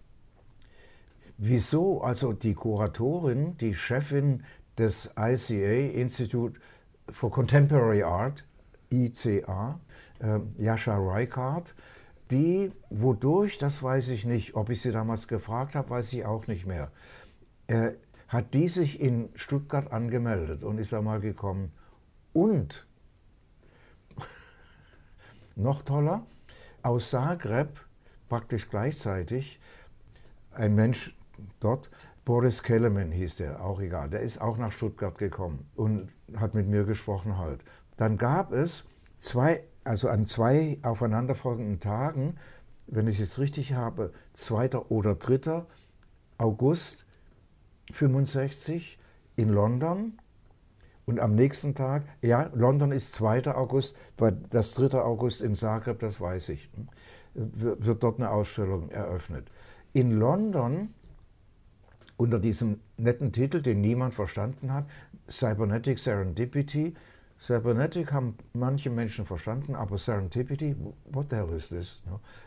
F: Wieso? Also die Kuratorin, die Chefin des ICA, Institute for Contemporary Art, ICA, Jascha Reichardt, wodurch, das weiß ich nicht, ob ich sie damals gefragt habe, weiß ich auch nicht mehr, hat die sich in Stuttgart angemeldet und ist einmal gekommen. Und, noch toller, aus Zagreb, praktisch gleichzeitig, ein Mensch dort, Boris Kelemen hieß der, auch egal, der ist auch nach Stuttgart gekommen und hat mit mir gesprochen halt. Dann gab es an zwei aufeinanderfolgenden Tagen, wenn ich es richtig habe, 2. oder 3. August 65 in London und am nächsten Tag, ja, London ist 2. August, weil das 3. August in Zagreb, das weiß ich, wird dort eine Ausstellung eröffnet. In London, unter diesem netten Titel, den niemand verstanden hat, Cybernetic Serendipity. Cybernetic haben manche Menschen verstanden, aber Serendipity, what the hell is this?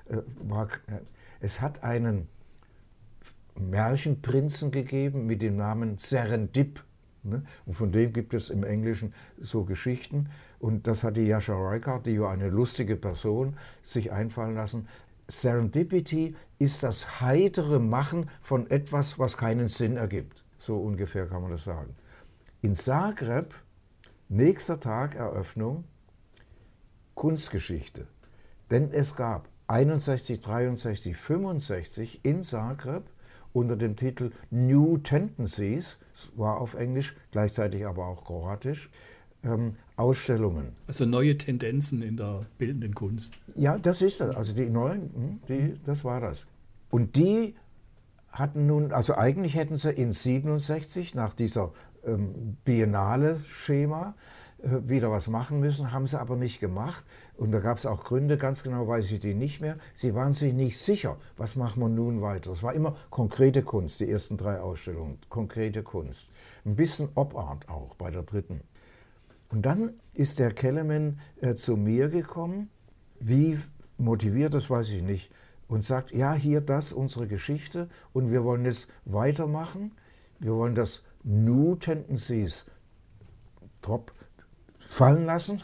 F: Es hat einen Märchenprinzen gegeben mit dem Namen Serendip. Und von dem gibt es im Englischen so Geschichten. Und das hat die Jascha Reichardt, die war eine lustige Person, sich einfallen lassen. Serendipity ist das heitere Machen von etwas, was keinen Sinn ergibt. So ungefähr kann man das sagen. In Zagreb, nächster Tag Eröffnung, Kunstgeschichte. Denn es gab 61, 63, 65 in Zagreb unter dem Titel New Tendencies, war auf Englisch, gleichzeitig aber auch kroatisch, Ausstellungen.
B: Also neue Tendenzen in der bildenden Kunst.
F: Ja, das ist das. Also die neuen, das war das. Und die hatten nun, also eigentlich hätten sie in 67 nach dieser Biennale-Schema wieder was machen müssen, haben sie aber nicht gemacht. Und da gab es auch Gründe, ganz genau weiß ich die nicht mehr. Sie waren sich nicht sicher, was machen wir nun weiter. Es war immer konkrete Kunst, die ersten 3 Ausstellungen, konkrete Kunst. Ein bisschen Op-Art auch bei der 3. Und dann ist der Kelemen zu mir gekommen, wie motiviert, das weiß ich nicht, und sagt, ja, hier das, unsere Geschichte, und wir wollen jetzt weitermachen. Wir wollen das New Tendencies Drop fallen lassen.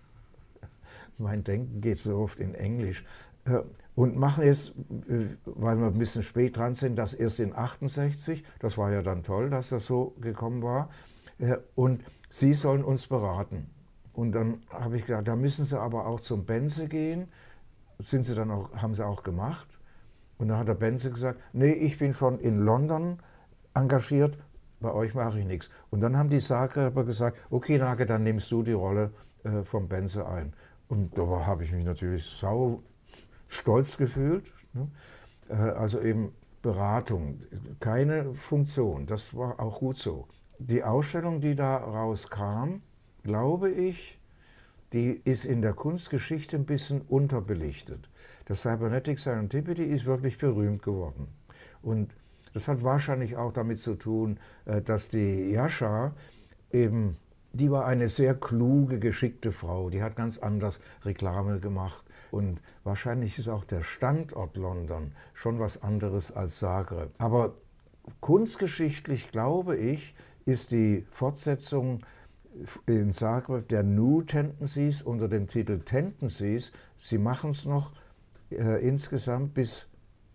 F: Mein Denken geht so oft in Englisch. Und machen jetzt, weil wir ein bisschen spät dran sind, das erst in 68. Das war ja dann toll, dass das so gekommen war. Und Sie sollen uns beraten. Und dann habe ich gesagt, da müssen Sie aber auch zum Benze gehen. Haben Sie auch gemacht. Und dann hat der Benze gesagt, nee, ich bin schon in London engagiert, bei euch mache ich nichts. Und dann haben die Zagreber gesagt, okay Nage, dann nimmst du die Rolle vom Benze ein. Und da habe ich mich natürlich sau stolz gefühlt. Ne? Also eben Beratung, keine Funktion, das war auch gut so. Die Ausstellung, die da rauskam, glaube ich, die ist in der Kunstgeschichte ein bisschen unterbelichtet. Das Cybernetic Serendipity ist wirklich berühmt geworden. Und das hat wahrscheinlich auch damit zu tun, dass die Jascha eben, die war eine sehr kluge, geschickte Frau. Die hat ganz anders Reklame gemacht. Und wahrscheinlich ist auch der Standort London schon was anderes als Zagreb. Aber kunstgeschichtlich, glaube ich, ist die Fortsetzung in Zagreb der New Tendencies unter dem Titel Tendencies. Sie machen es noch insgesamt bis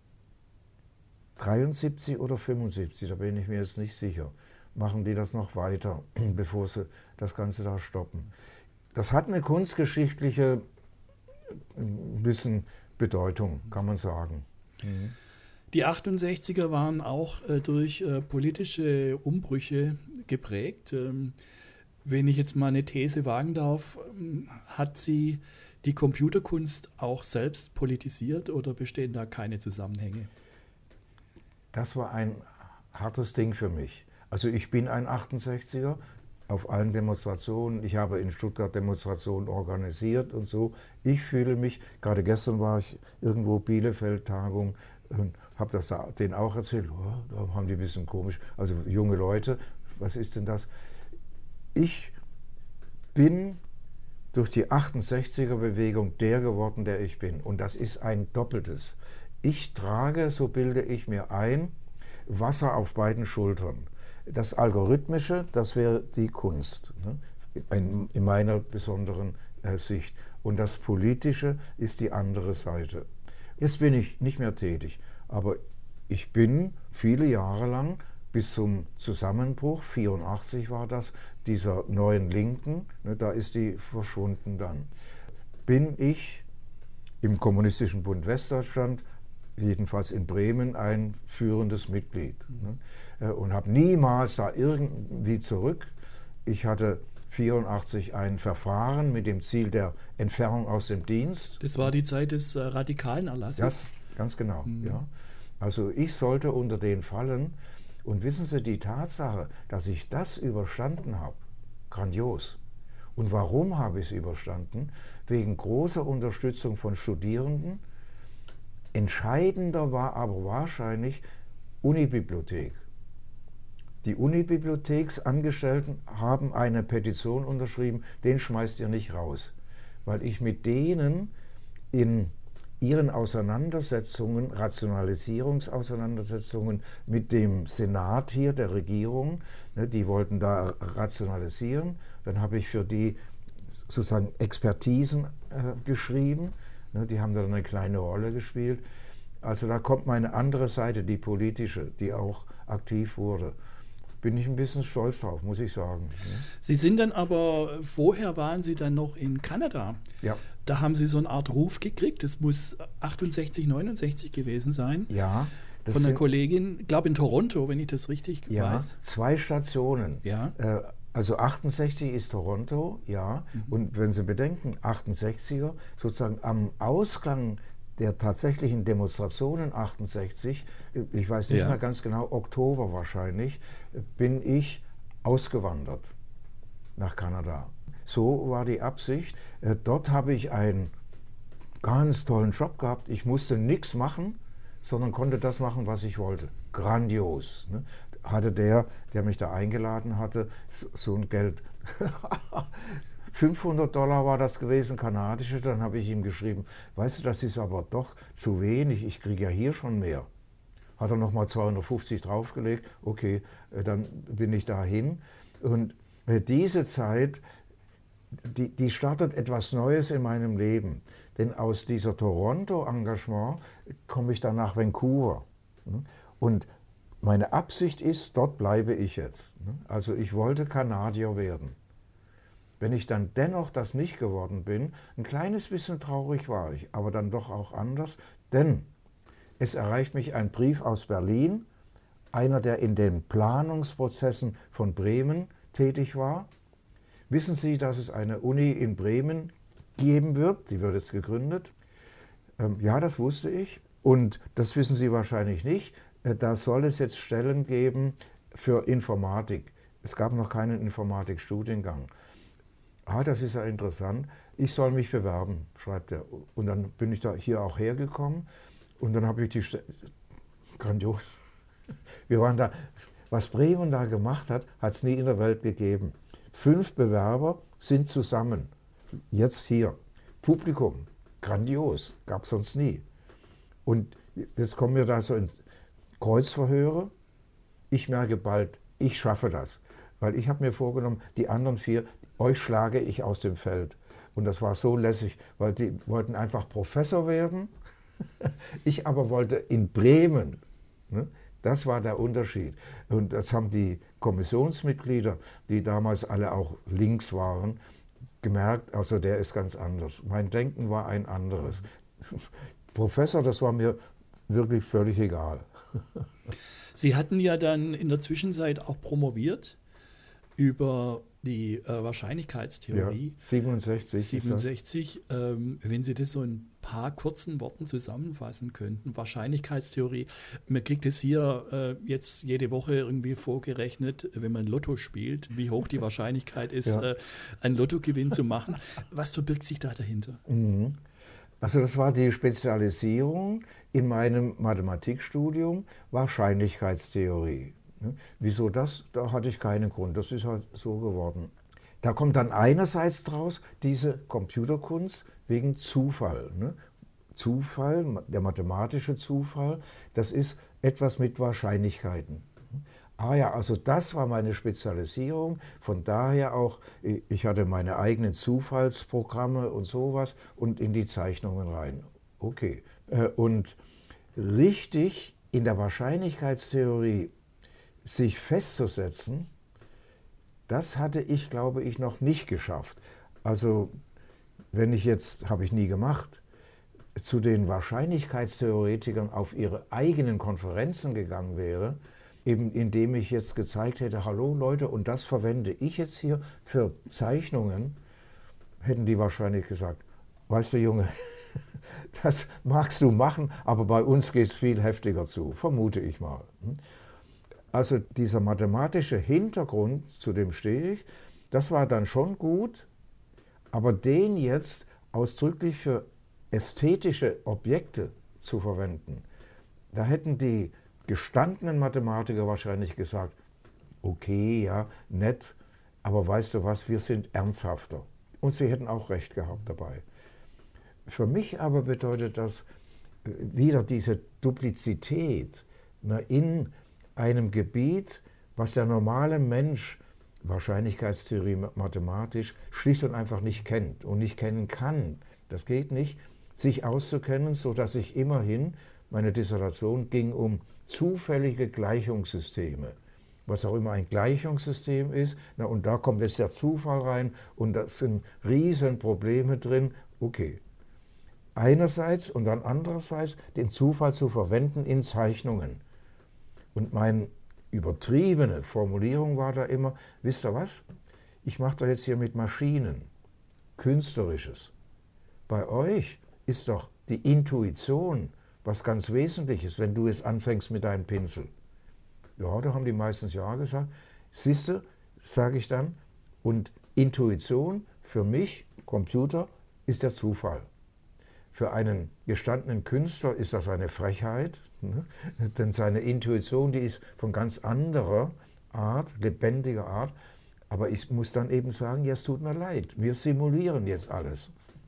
F: 73 oder 75, da bin ich mir jetzt nicht sicher. Machen die das noch weiter, bevor sie das Ganze da stoppen. Das hat eine kunstgeschichtliche ein bisschen Bedeutung, kann man sagen. Mhm.
B: Die 68er waren auch durch politische Umbrüche geprägt. Wenn ich jetzt mal eine These wagen darf, hat sie die Computerkunst auch selbst politisiert oder bestehen da keine Zusammenhänge?
F: Das war ein hartes Ding für mich. Also ich bin ein 68er auf allen Demonstrationen. Ich habe in Stuttgart Demonstrationen organisiert und so. Ich fühle mich, gerade gestern war ich irgendwo Bielefeld-Tagung und habe das denen auch erzählt. Oh, da haben die ein bisschen komisch, also junge Leute, was ist denn das? Ich bin durch die 68er-Bewegung der geworden, der ich bin. Und das ist ein Doppeltes. Ich trage, so bilde ich mir ein, Wasser auf beiden Schultern. Das Algorithmische, das wäre die Kunst, ne? In meiner besonderen Sicht. Und das Politische ist die andere Seite. Jetzt bin ich nicht mehr tätig, aber ich bin viele Jahre lang bis zum Zusammenbruch, 84 war das, dieser neuen Linken, ne, da ist die verschwunden dann, bin ich im Kommunistischen Bund Westdeutschland, jedenfalls in Bremen, ein führendes Mitglied. Ne, und habe niemals da irgendwie zurück. Ich hatte 84 ein Verfahren mit dem Ziel der Entfernung aus dem Dienst.
B: Das war die Zeit des radikalen Erlasses.
F: Das, ganz genau, ja. Also ich sollte unter den fallen. Und wissen Sie, die Tatsache, dass ich das überstanden habe, grandios. Und warum habe ich es überstanden? Wegen großer Unterstützung von Studierenden. Entscheidender war aber wahrscheinlich Unibibliothek. Die Unibibliotheksangestellten haben eine Petition unterschrieben, den schmeißt ihr nicht raus. Weil ich mit denen in ihren Auseinandersetzungen, Rationalisierungsauseinandersetzungen mit dem Senat hier, der Regierung, ne, die wollten da rationalisieren, dann habe ich für die sozusagen Expertisen geschrieben, ne, die haben da eine kleine Rolle gespielt. Also da kommt meine andere Seite, die politische, die auch aktiv wurde. Bin ich ein bisschen stolz drauf, muss ich sagen.
B: Sie sind dann aber, vorher waren Sie dann noch in Kanada.
F: Ja.
B: Da haben Sie so eine Art Ruf gekriegt, das muss 68, 69 gewesen sein.
F: Ja. Das
B: von einer Kollegin, ich glaube in Toronto, wenn ich das richtig weiß.
F: Ja, 2 Stationen.
B: Ja.
F: Also 68 ist Toronto, ja. Und wenn Sie bedenken, 68er, sozusagen am Ausklang der tatsächlichen Demonstrationen 68, ich weiß nicht mehr ganz genau, Oktober wahrscheinlich, bin ich ausgewandert nach Kanada. So war die Absicht. Dort habe ich einen ganz tollen Job gehabt. Ich musste nichts machen, sondern konnte das machen, was ich wollte. Grandios. Ne? Hatte der mich da eingeladen hatte, so ein Geld. $500 war das gewesen, kanadische. Dann habe ich ihm geschrieben, weißt du, das ist aber doch zu wenig, ich kriege ja hier schon mehr. Hat er nochmal 250 draufgelegt, okay, dann bin ich dahin. Und diese Zeit, die startet etwas Neues in meinem Leben. Denn aus dieser Toronto-Engagement komme ich dann nach Vancouver. Und meine Absicht ist, dort bleibe ich jetzt. Also ich wollte Kanadier werden. Wenn ich dann dennoch das nicht geworden bin, ein kleines bisschen traurig war ich, aber dann doch auch anders, denn es erreicht mich ein Brief aus Berlin, einer, der in den Planungsprozessen von Bremen tätig war. Wissen Sie, dass es eine Uni in Bremen geben wird? Die wird jetzt gegründet. Ja, das wusste ich. Und das wissen Sie wahrscheinlich nicht. Da soll es jetzt Stellen geben für Informatik. Es gab noch keinen Informatikstudiengang. Das ist ja interessant. Ich soll mich bewerben, schreibt er. Und dann bin ich da hier auch hergekommen und dann habe ich die grandios. Wir waren da, was Bremen da gemacht hat, hat es nie in der Welt gegeben. 5 Bewerber sind zusammen. Jetzt hier. Publikum, grandios, gab es sonst nie. Und jetzt kommen wir da so in Kreuzverhöre. Ich merke bald, ich schaffe das. Weil ich habe mir vorgenommen, die anderen 4, euch schlage ich aus dem Feld. Und das war so lässig, weil die wollten einfach Professor werden. Ich aber wollte in Bremen. Ne? Das war der Unterschied. Und das haben die Kommissionsmitglieder, die damals alle auch links waren, gemerkt, also der ist ganz anders. Mein Denken war ein anderes. Professor, das war mir wirklich völlig egal.
B: Sie hatten ja dann in der Zwischenzeit auch promoviert über die Wahrscheinlichkeitstheorie.
F: Ja, 67.
B: 67. Wenn Sie das so in ein paar kurzen Worten zusammenfassen könnten. Wahrscheinlichkeitstheorie, man kriegt es hier jetzt jede Woche irgendwie vorgerechnet, wenn man Lotto spielt, wie hoch die Wahrscheinlichkeit ist, einen Lottogewinn zu machen. Was verbirgt sich da dahinter?
F: Also das war die Spezialisierung in meinem Mathematikstudium, Wahrscheinlichkeitstheorie. Wieso das? Da hatte ich keinen Grund. Das ist halt so geworden. Da kommt dann einerseits draus diese Computerkunst wegen Zufall. Ne? Zufall, der mathematische Zufall, das ist etwas mit Wahrscheinlichkeiten. Ah ja, also das war meine Spezialisierung, von daher auch, ich hatte meine eigenen Zufallsprogramme und sowas und in die Zeichnungen rein. Okay. Und richtig in der Wahrscheinlichkeitstheorie sich festzusetzen, das hatte ich, glaube ich, noch nicht geschafft. Also wenn ich jetzt, habe ich nie gemacht, zu den Wahrscheinlichkeitstheoretikern auf ihre eigenen Konferenzen gegangen wäre, eben indem ich jetzt gezeigt hätte, hallo Leute, und das verwende ich jetzt hier für Zeichnungen, hätten die wahrscheinlich gesagt, weißt du Junge, das magst du machen, aber bei uns geht es viel heftiger zu, vermute ich mal. Also dieser mathematische Hintergrund, zu dem stehe ich, das war dann schon gut, aber den jetzt ausdrücklich für ästhetische Objekte zu verwenden, da hätten die gestandenen Mathematiker wahrscheinlich gesagt, okay, ja, nett, aber weißt du was, wir sind ernsthafter. Und sie hätten auch recht gehabt dabei. Für mich aber bedeutet das wieder diese Duplizität in einem Gebiet, was der normale Mensch, Wahrscheinlichkeitstheorie mathematisch, schlicht und einfach nicht kennt und nicht kennen kann. Das geht nicht, sich auszukennen, sodass ich immerhin, meine Dissertation ging um zufällige Gleichungssysteme. Was auch immer ein Gleichungssystem ist, na, und da kommt jetzt der Zufall rein und da sind riesen Probleme drin. Okay. Einerseits und dann andererseits den Zufall zu verwenden in Zeichnungen. Und meine übertriebene Formulierung war da immer, wisst ihr was, ich mache doch jetzt hier mit Maschinen Künstlerisches. Bei euch ist doch die Intuition was ganz Wesentliches, wenn du jetzt anfängst mit deinem Pinsel. Ja, da haben die meistens ja gesagt. Siehst du, sage ich dann, und Intuition für mich, Computer, ist der Zufall. Für einen gestandenen Künstler ist das eine Frechheit, ne? Denn seine Intuition, die ist von ganz anderer Art, lebendiger Art. Aber ich muss dann eben sagen, ja, es tut mir leid, wir simulieren jetzt alles.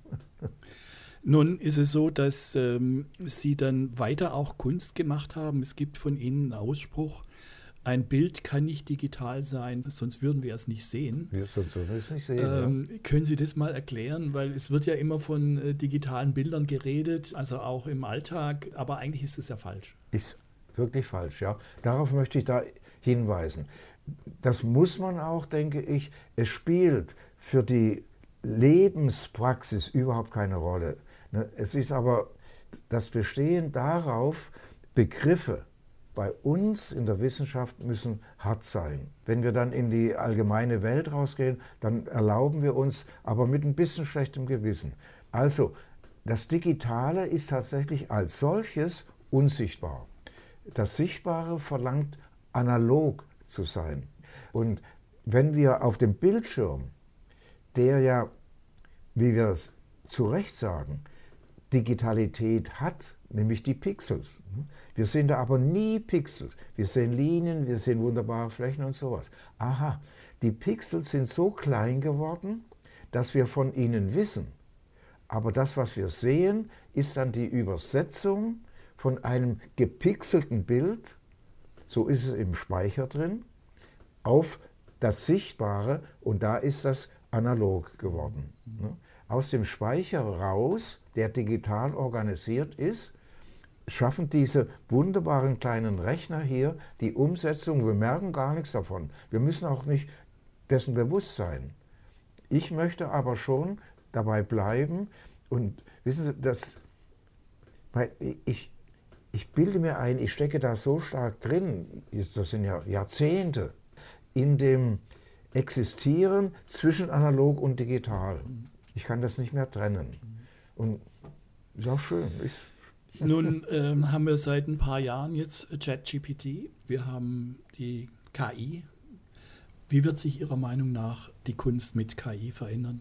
B: Nun ist es so, dass Sie dann weiter auch Kunst gemacht haben. Es gibt von Ihnen einen Ausspruch, ein Bild kann nicht digital sein, sonst würden wir es nicht sehen.
F: Sonst würden wir es nicht sehen. Ja.
B: Können Sie das mal erklären? Weil es wird ja immer von digitalen Bildern geredet, also auch im Alltag, aber eigentlich ist das ja falsch.
F: Ist wirklich falsch, ja. Darauf möchte ich da hinweisen. Das muss man auch, denke ich, es spielt für die Lebenspraxis überhaupt keine Rolle. Es ist aber das Bestehen darauf, Begriffe bei uns in der Wissenschaft müssen hart sein. Wenn wir dann in die allgemeine Welt rausgehen, dann erlauben wir uns, aber mit ein bisschen schlechtem Gewissen. Also, das Digitale ist tatsächlich als solches unsichtbar. Das Sichtbare verlangt, analog zu sein. Und wenn wir auf dem Bildschirm, der ja, wie wir es zu Recht sagen, Digitalität hat, nämlich die Pixels. Wir sehen da aber nie Pixels. Wir sehen Linien, wir sehen wunderbare Flächen und sowas. Aha, die Pixels sind so klein geworden, dass wir von ihnen wissen. Aber das, was wir sehen, ist dann die Übersetzung von einem gepixelten Bild, so ist es im Speicher drin, auf das Sichtbare, und da ist das analog geworden. Aus dem Speicher raus, der digital organisiert ist, schaffen diese wunderbaren kleinen Rechner hier die Umsetzung. Wir merken gar nichts davon. Wir müssen auch nicht dessen bewusst sein. Ich möchte aber schon dabei bleiben und wissen Sie, ich bilde mir ein, ich stecke da so stark drin, das sind ja Jahrzehnte, in dem Existieren zwischen analog und digital. Ich kann das nicht mehr trennen. Und ist auch schön.
B: Nun haben wir seit ein paar Jahren jetzt ChatGPT. Wir haben die KI. Wie wird sich Ihrer Meinung nach die Kunst mit KI verändern?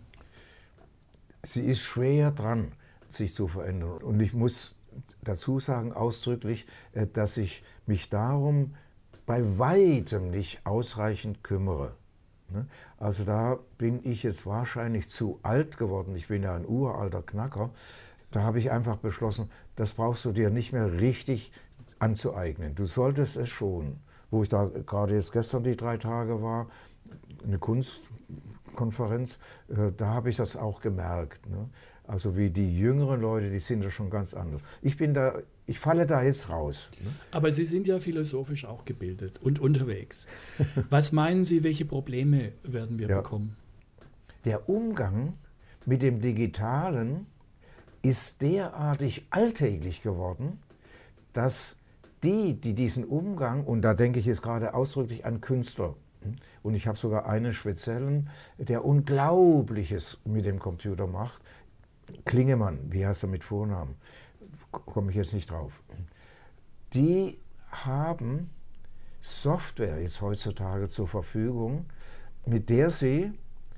F: Sie ist schwer dran, sich zu verändern. Und ich muss dazu sagen ausdrücklich, dass ich mich darum bei weitem nicht ausreichend kümmere. Ne? Also da bin ich jetzt wahrscheinlich zu alt geworden. Ich bin ja ein uralter Knacker. Da habe ich einfach beschlossen, das brauchst du dir nicht mehr richtig anzueignen. Du solltest es schon. Wo ich da gerade jetzt gestern die 3 Tage war, eine Kunstkonferenz, da habe ich das auch gemerkt. Ne? Also wie die jüngeren Leute, die sind da schon ganz anders. Ich falle da jetzt raus. Ne?
B: Aber Sie sind ja philosophisch auch gebildet und unterwegs. Was meinen Sie, welche Probleme werden wir bekommen?
F: Der Umgang mit dem Digitalen ist derartig alltäglich geworden, dass die diesen Umgang, und da denke ich jetzt gerade ausdrücklich an Künstler, und ich habe sogar einen speziellen, der Unglaubliches mit dem Computer macht, Klingemann, wie heißt er mit Vornamen, komme ich jetzt nicht drauf. Die haben Software jetzt heutzutage zur Verfügung, mit der sie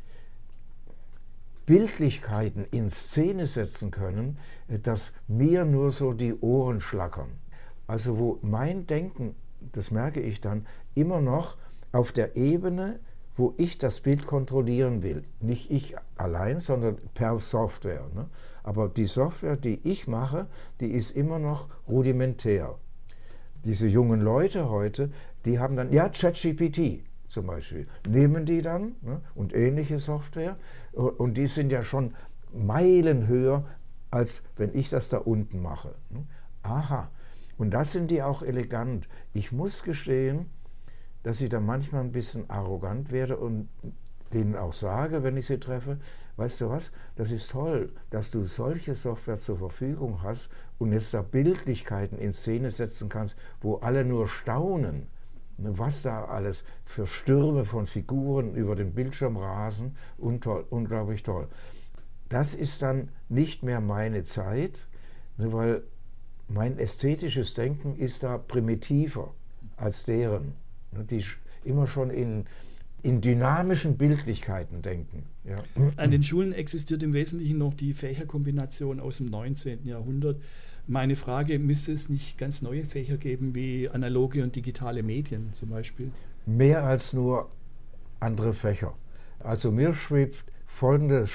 F: Bildlichkeiten in Szene setzen können, dass mir nur so die Ohren schlackern. Also wo mein Denken, das merke ich dann, immer noch auf der Ebene, wo ich das Bild kontrollieren will. Nicht ich allein, sondern per Software. Ne? Aber die Software, die ich mache, die ist immer noch rudimentär. Diese jungen Leute heute, die haben dann, ChatGPT zum Beispiel, nehmen die dann, ne, und ähnliche Software, und die sind ja schon Meilen höher, als wenn ich das da unten mache. Ne? Aha, und das sind die auch elegant. Ich muss gestehen, dass ich da manchmal ein bisschen arrogant werde und denen auch sage, wenn ich sie treffe, weißt du was, das ist toll, dass du solche Software zur Verfügung hast und jetzt da Bildlichkeiten in Szene setzen kannst, wo alle nur staunen, was da alles für Stürme von Figuren über den Bildschirm rasen, unglaublich toll. Das ist dann nicht mehr meine Zeit, weil mein ästhetisches Denken ist da primitiver als deren, die immer schon in dynamischen Bildlichkeiten denken. Ja.
B: An den Schulen existiert im Wesentlichen noch die Fächerkombination aus dem 19. Jahrhundert. Meine Frage, müsste es nicht ganz neue Fächer geben, wie analoge und digitale Medien zum Beispiel?
F: Mehr als nur andere Fächer. Also mir schwebt folgende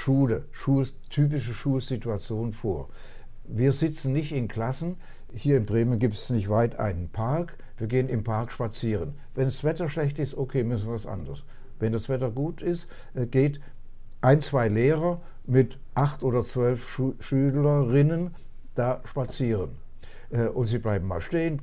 F: typische Schulsituation vor. Wir sitzen nicht in Klassen. Hier in Bremen gibt es nicht weit einen Park. Wir gehen im Park spazieren. Wenn das Wetter schlecht ist, okay, müssen wir was anderes. Wenn das Wetter gut ist, geht 1, 2 Lehrer mit 8 oder 12 Schülerinnen da spazieren. Und sie bleiben mal stehen,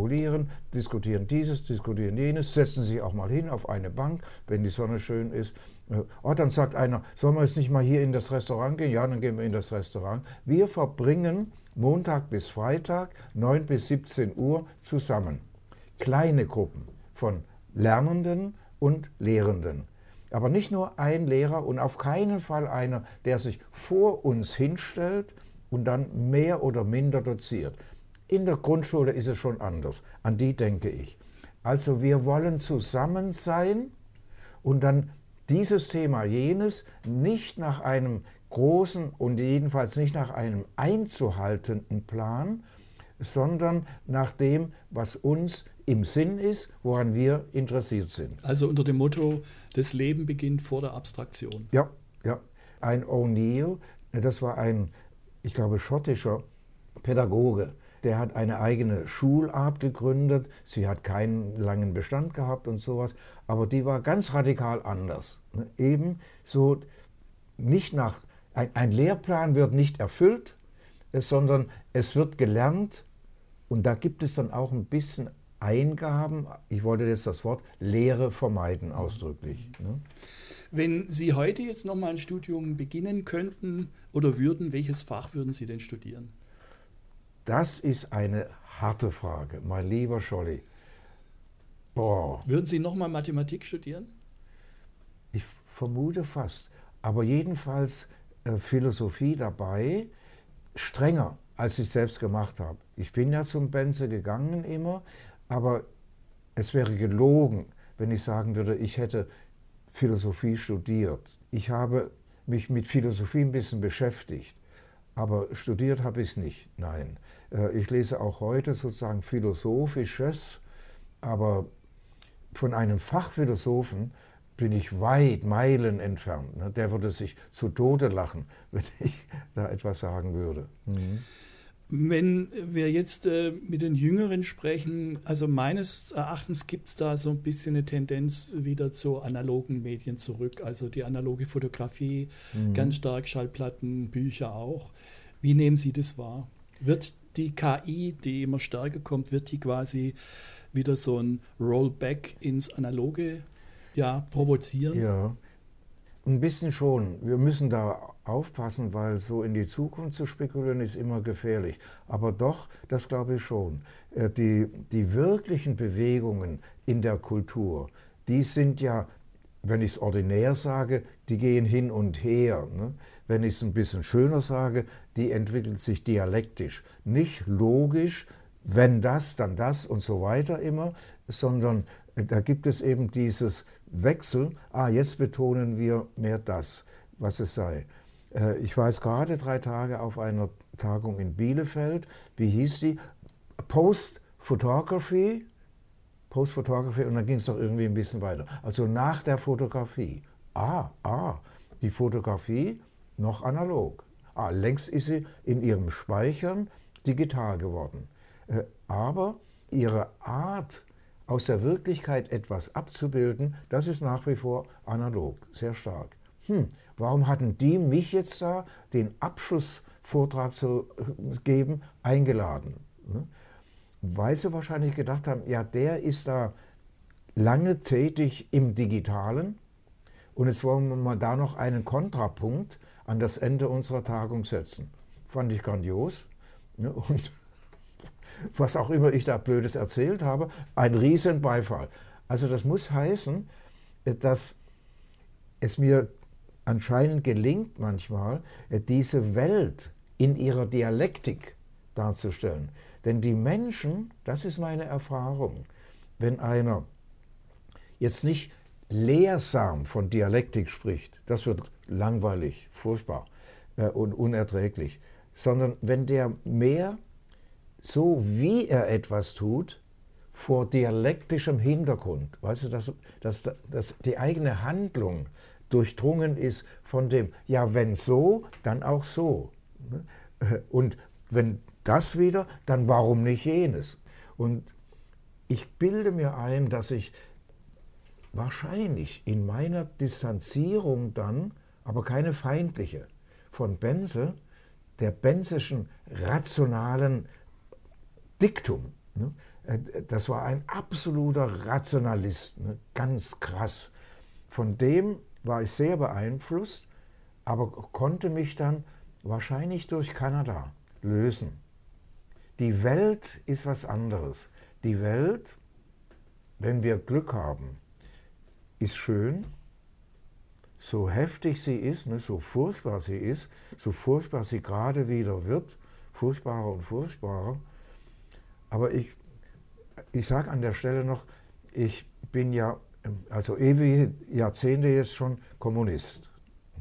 F: diskutieren dieses, diskutieren jenes, setzen sich auch mal hin auf eine Bank, wenn die Sonne schön ist. Dann sagt einer, sollen wir jetzt nicht mal hier in das Restaurant gehen? Ja, dann gehen wir in das Restaurant. Wir verbringen Montag bis Freitag 9 bis 17 Uhr zusammen. Kleine Gruppen von Lernenden und Lehrenden. Aber nicht nur ein Lehrer und auf keinen Fall einer, der sich vor uns hinstellt und dann mehr oder minder doziert. In der Grundschule ist es schon anders. An die denke ich. Also wir wollen zusammen sein und dann dieses Thema, jenes, nicht nach einem großen und jedenfalls nicht nach einem einzuhaltenden Plan, sondern nach dem, was uns im Sinn ist, woran wir interessiert sind.
B: Also unter dem Motto, das Leben beginnt vor der Abstraktion.
F: Ja. Ein O'Neill, das war ein, ich glaube, schottischer Pädagoge. Der hat eine eigene Schulart gegründet. Sie hat keinen langen Bestand gehabt und sowas. Aber die war ganz radikal anders. Eben so nicht nach, ein Lehrplan wird nicht erfüllt, sondern es wird gelernt. Und da gibt es dann auch ein bisschen Eingaben. Ich wollte jetzt das Wort Lehre vermeiden ausdrücklich.
B: Wenn Sie heute jetzt nochmal ein Studium beginnen könnten oder würden, welches Fach würden Sie denn studieren?
F: Das ist eine harte Frage, mein lieber Scholli.
B: Würden Sie nochmal Mathematik studieren?
F: Ich vermute fast. Aber jedenfalls Philosophie dabei, strenger, als ich selbst gemacht habe. Ich bin ja zum Benze gegangen immer, aber es wäre gelogen, wenn ich sagen würde, ich hätte Philosophie studiert. Ich habe mich mit Philosophie ein bisschen beschäftigt. Aber studiert habe ich es nicht, nein. Ich lese auch heute sozusagen Philosophisches, aber von einem Fachphilosophen bin ich weit, Meilen entfernt. Ne? Der würde sich zu Tode lachen, wenn ich da etwas sagen würde.
B: Wenn wir jetzt mit den Jüngeren sprechen, also meines Erachtens gibt es da so ein bisschen eine Tendenz wieder zu analogen Medien zurück, also die analoge Fotografie, ganz stark Schallplatten, Bücher auch. Wie nehmen Sie das wahr? Wird die KI, die immer stärker kommt, wird die quasi wieder so ein Rollback ins Analoge provozieren?
F: Ja, ein bisschen schon. Wir müssen da aufpassen, weil so in die Zukunft zu spekulieren ist immer gefährlich. Aber doch, das glaube ich schon. Die wirklichen Bewegungen in der Kultur, die sind ja, wenn ich es ordinär sage, die gehen hin und her. Ne? Wenn ich es ein bisschen schöner sage, die entwickeln sich dialektisch. Nicht logisch, wenn das, dann das und so weiter immer, sondern da gibt es eben dieses Wechsel, jetzt betonen wir mehr das, was es sei. Ich war jetzt gerade 3 Tage auf einer Tagung in Bielefeld, wie hieß die? Post-Photography, und dann ging es doch irgendwie ein bisschen weiter. Also nach der Fotografie. Die Fotografie noch analog. Längst ist sie in ihrem Speichern digital geworden. Aber ihre Art, aus der Wirklichkeit etwas abzubilden, das ist nach wie vor analog, sehr stark. Warum hatten die mich jetzt da, den Abschlussvortrag zu geben, eingeladen? Weil sie wahrscheinlich gedacht haben, ja, der ist da lange tätig im Digitalen und jetzt wollen wir mal da noch einen Kontrapunkt an das Ende unserer Tagung setzen. Fand ich grandios. Und was auch immer ich da Blödes erzählt habe, ein riesen Beifall. Also das muss heißen, dass es mir anscheinend gelingt manchmal, diese Welt in ihrer Dialektik darzustellen. Denn die Menschen, das ist meine Erfahrung, wenn einer jetzt nicht lehrsam von Dialektik spricht, das wird langweilig, furchtbar und unerträglich, sondern wenn der mehr so wie er etwas tut, vor dialektischem Hintergrund, weißt du, dass die eigene Handlung durchdrungen ist von dem, ja, wenn so, dann auch so. Und wenn das wieder, dann warum nicht jenes? Und ich bilde mir ein, dass ich wahrscheinlich in meiner Distanzierung dann, aber keine feindliche, von Bense, der benseschen rationalen Diktum. Das war ein absoluter Rationalist, ganz krass. Von dem war ich sehr beeinflusst, aber konnte mich dann wahrscheinlich durch Kanada lösen. Die Welt ist was anderes. Die Welt, wenn wir Glück haben, ist schön, so heftig sie ist, so furchtbar sie ist, so furchtbar sie gerade wieder wird, furchtbarer und furchtbarer. Aber ich sage an der Stelle noch, ich bin ja, also ewige Jahrzehnte jetzt schon Kommunist.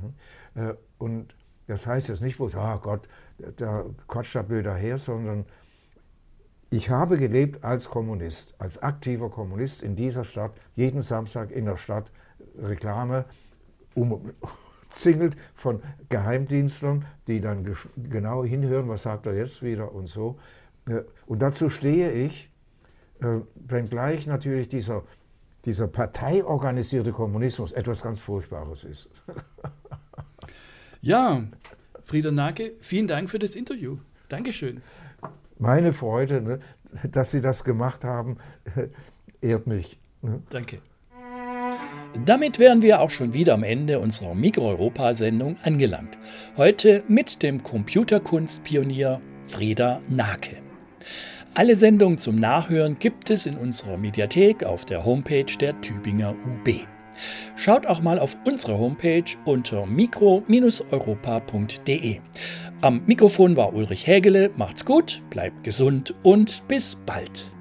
F: Und das heißt jetzt nicht bloß, Gott, da quatscht er blöd daher, sondern ich habe gelebt als Kommunist, als aktiver Kommunist in dieser Stadt, jeden Samstag in der Stadt Reklame, umzingelt von Geheimdienstlern, die dann genau hinhören, was sagt er jetzt wieder und so. Und dazu stehe ich, wenngleich natürlich dieser parteiorganisierte Kommunismus etwas ganz Furchtbares ist.
B: Ja, Frieder Nake, vielen Dank für das Interview. Dankeschön.
F: Meine Freude, dass Sie das gemacht haben, ehrt mich.
B: Danke. Damit wären wir auch schon wieder am Ende unserer Mikro-Europa-Sendung angelangt. Heute mit dem Computerkunstpionier Frieder Nake. Alle Sendungen zum Nachhören gibt es in unserer Mediathek auf der Homepage der Tübinger UB. Schaut auch mal auf unsere Homepage unter mikro-europa.de. Am Mikrofon war Ulrich Hägele. Macht's gut, bleibt gesund und bis bald.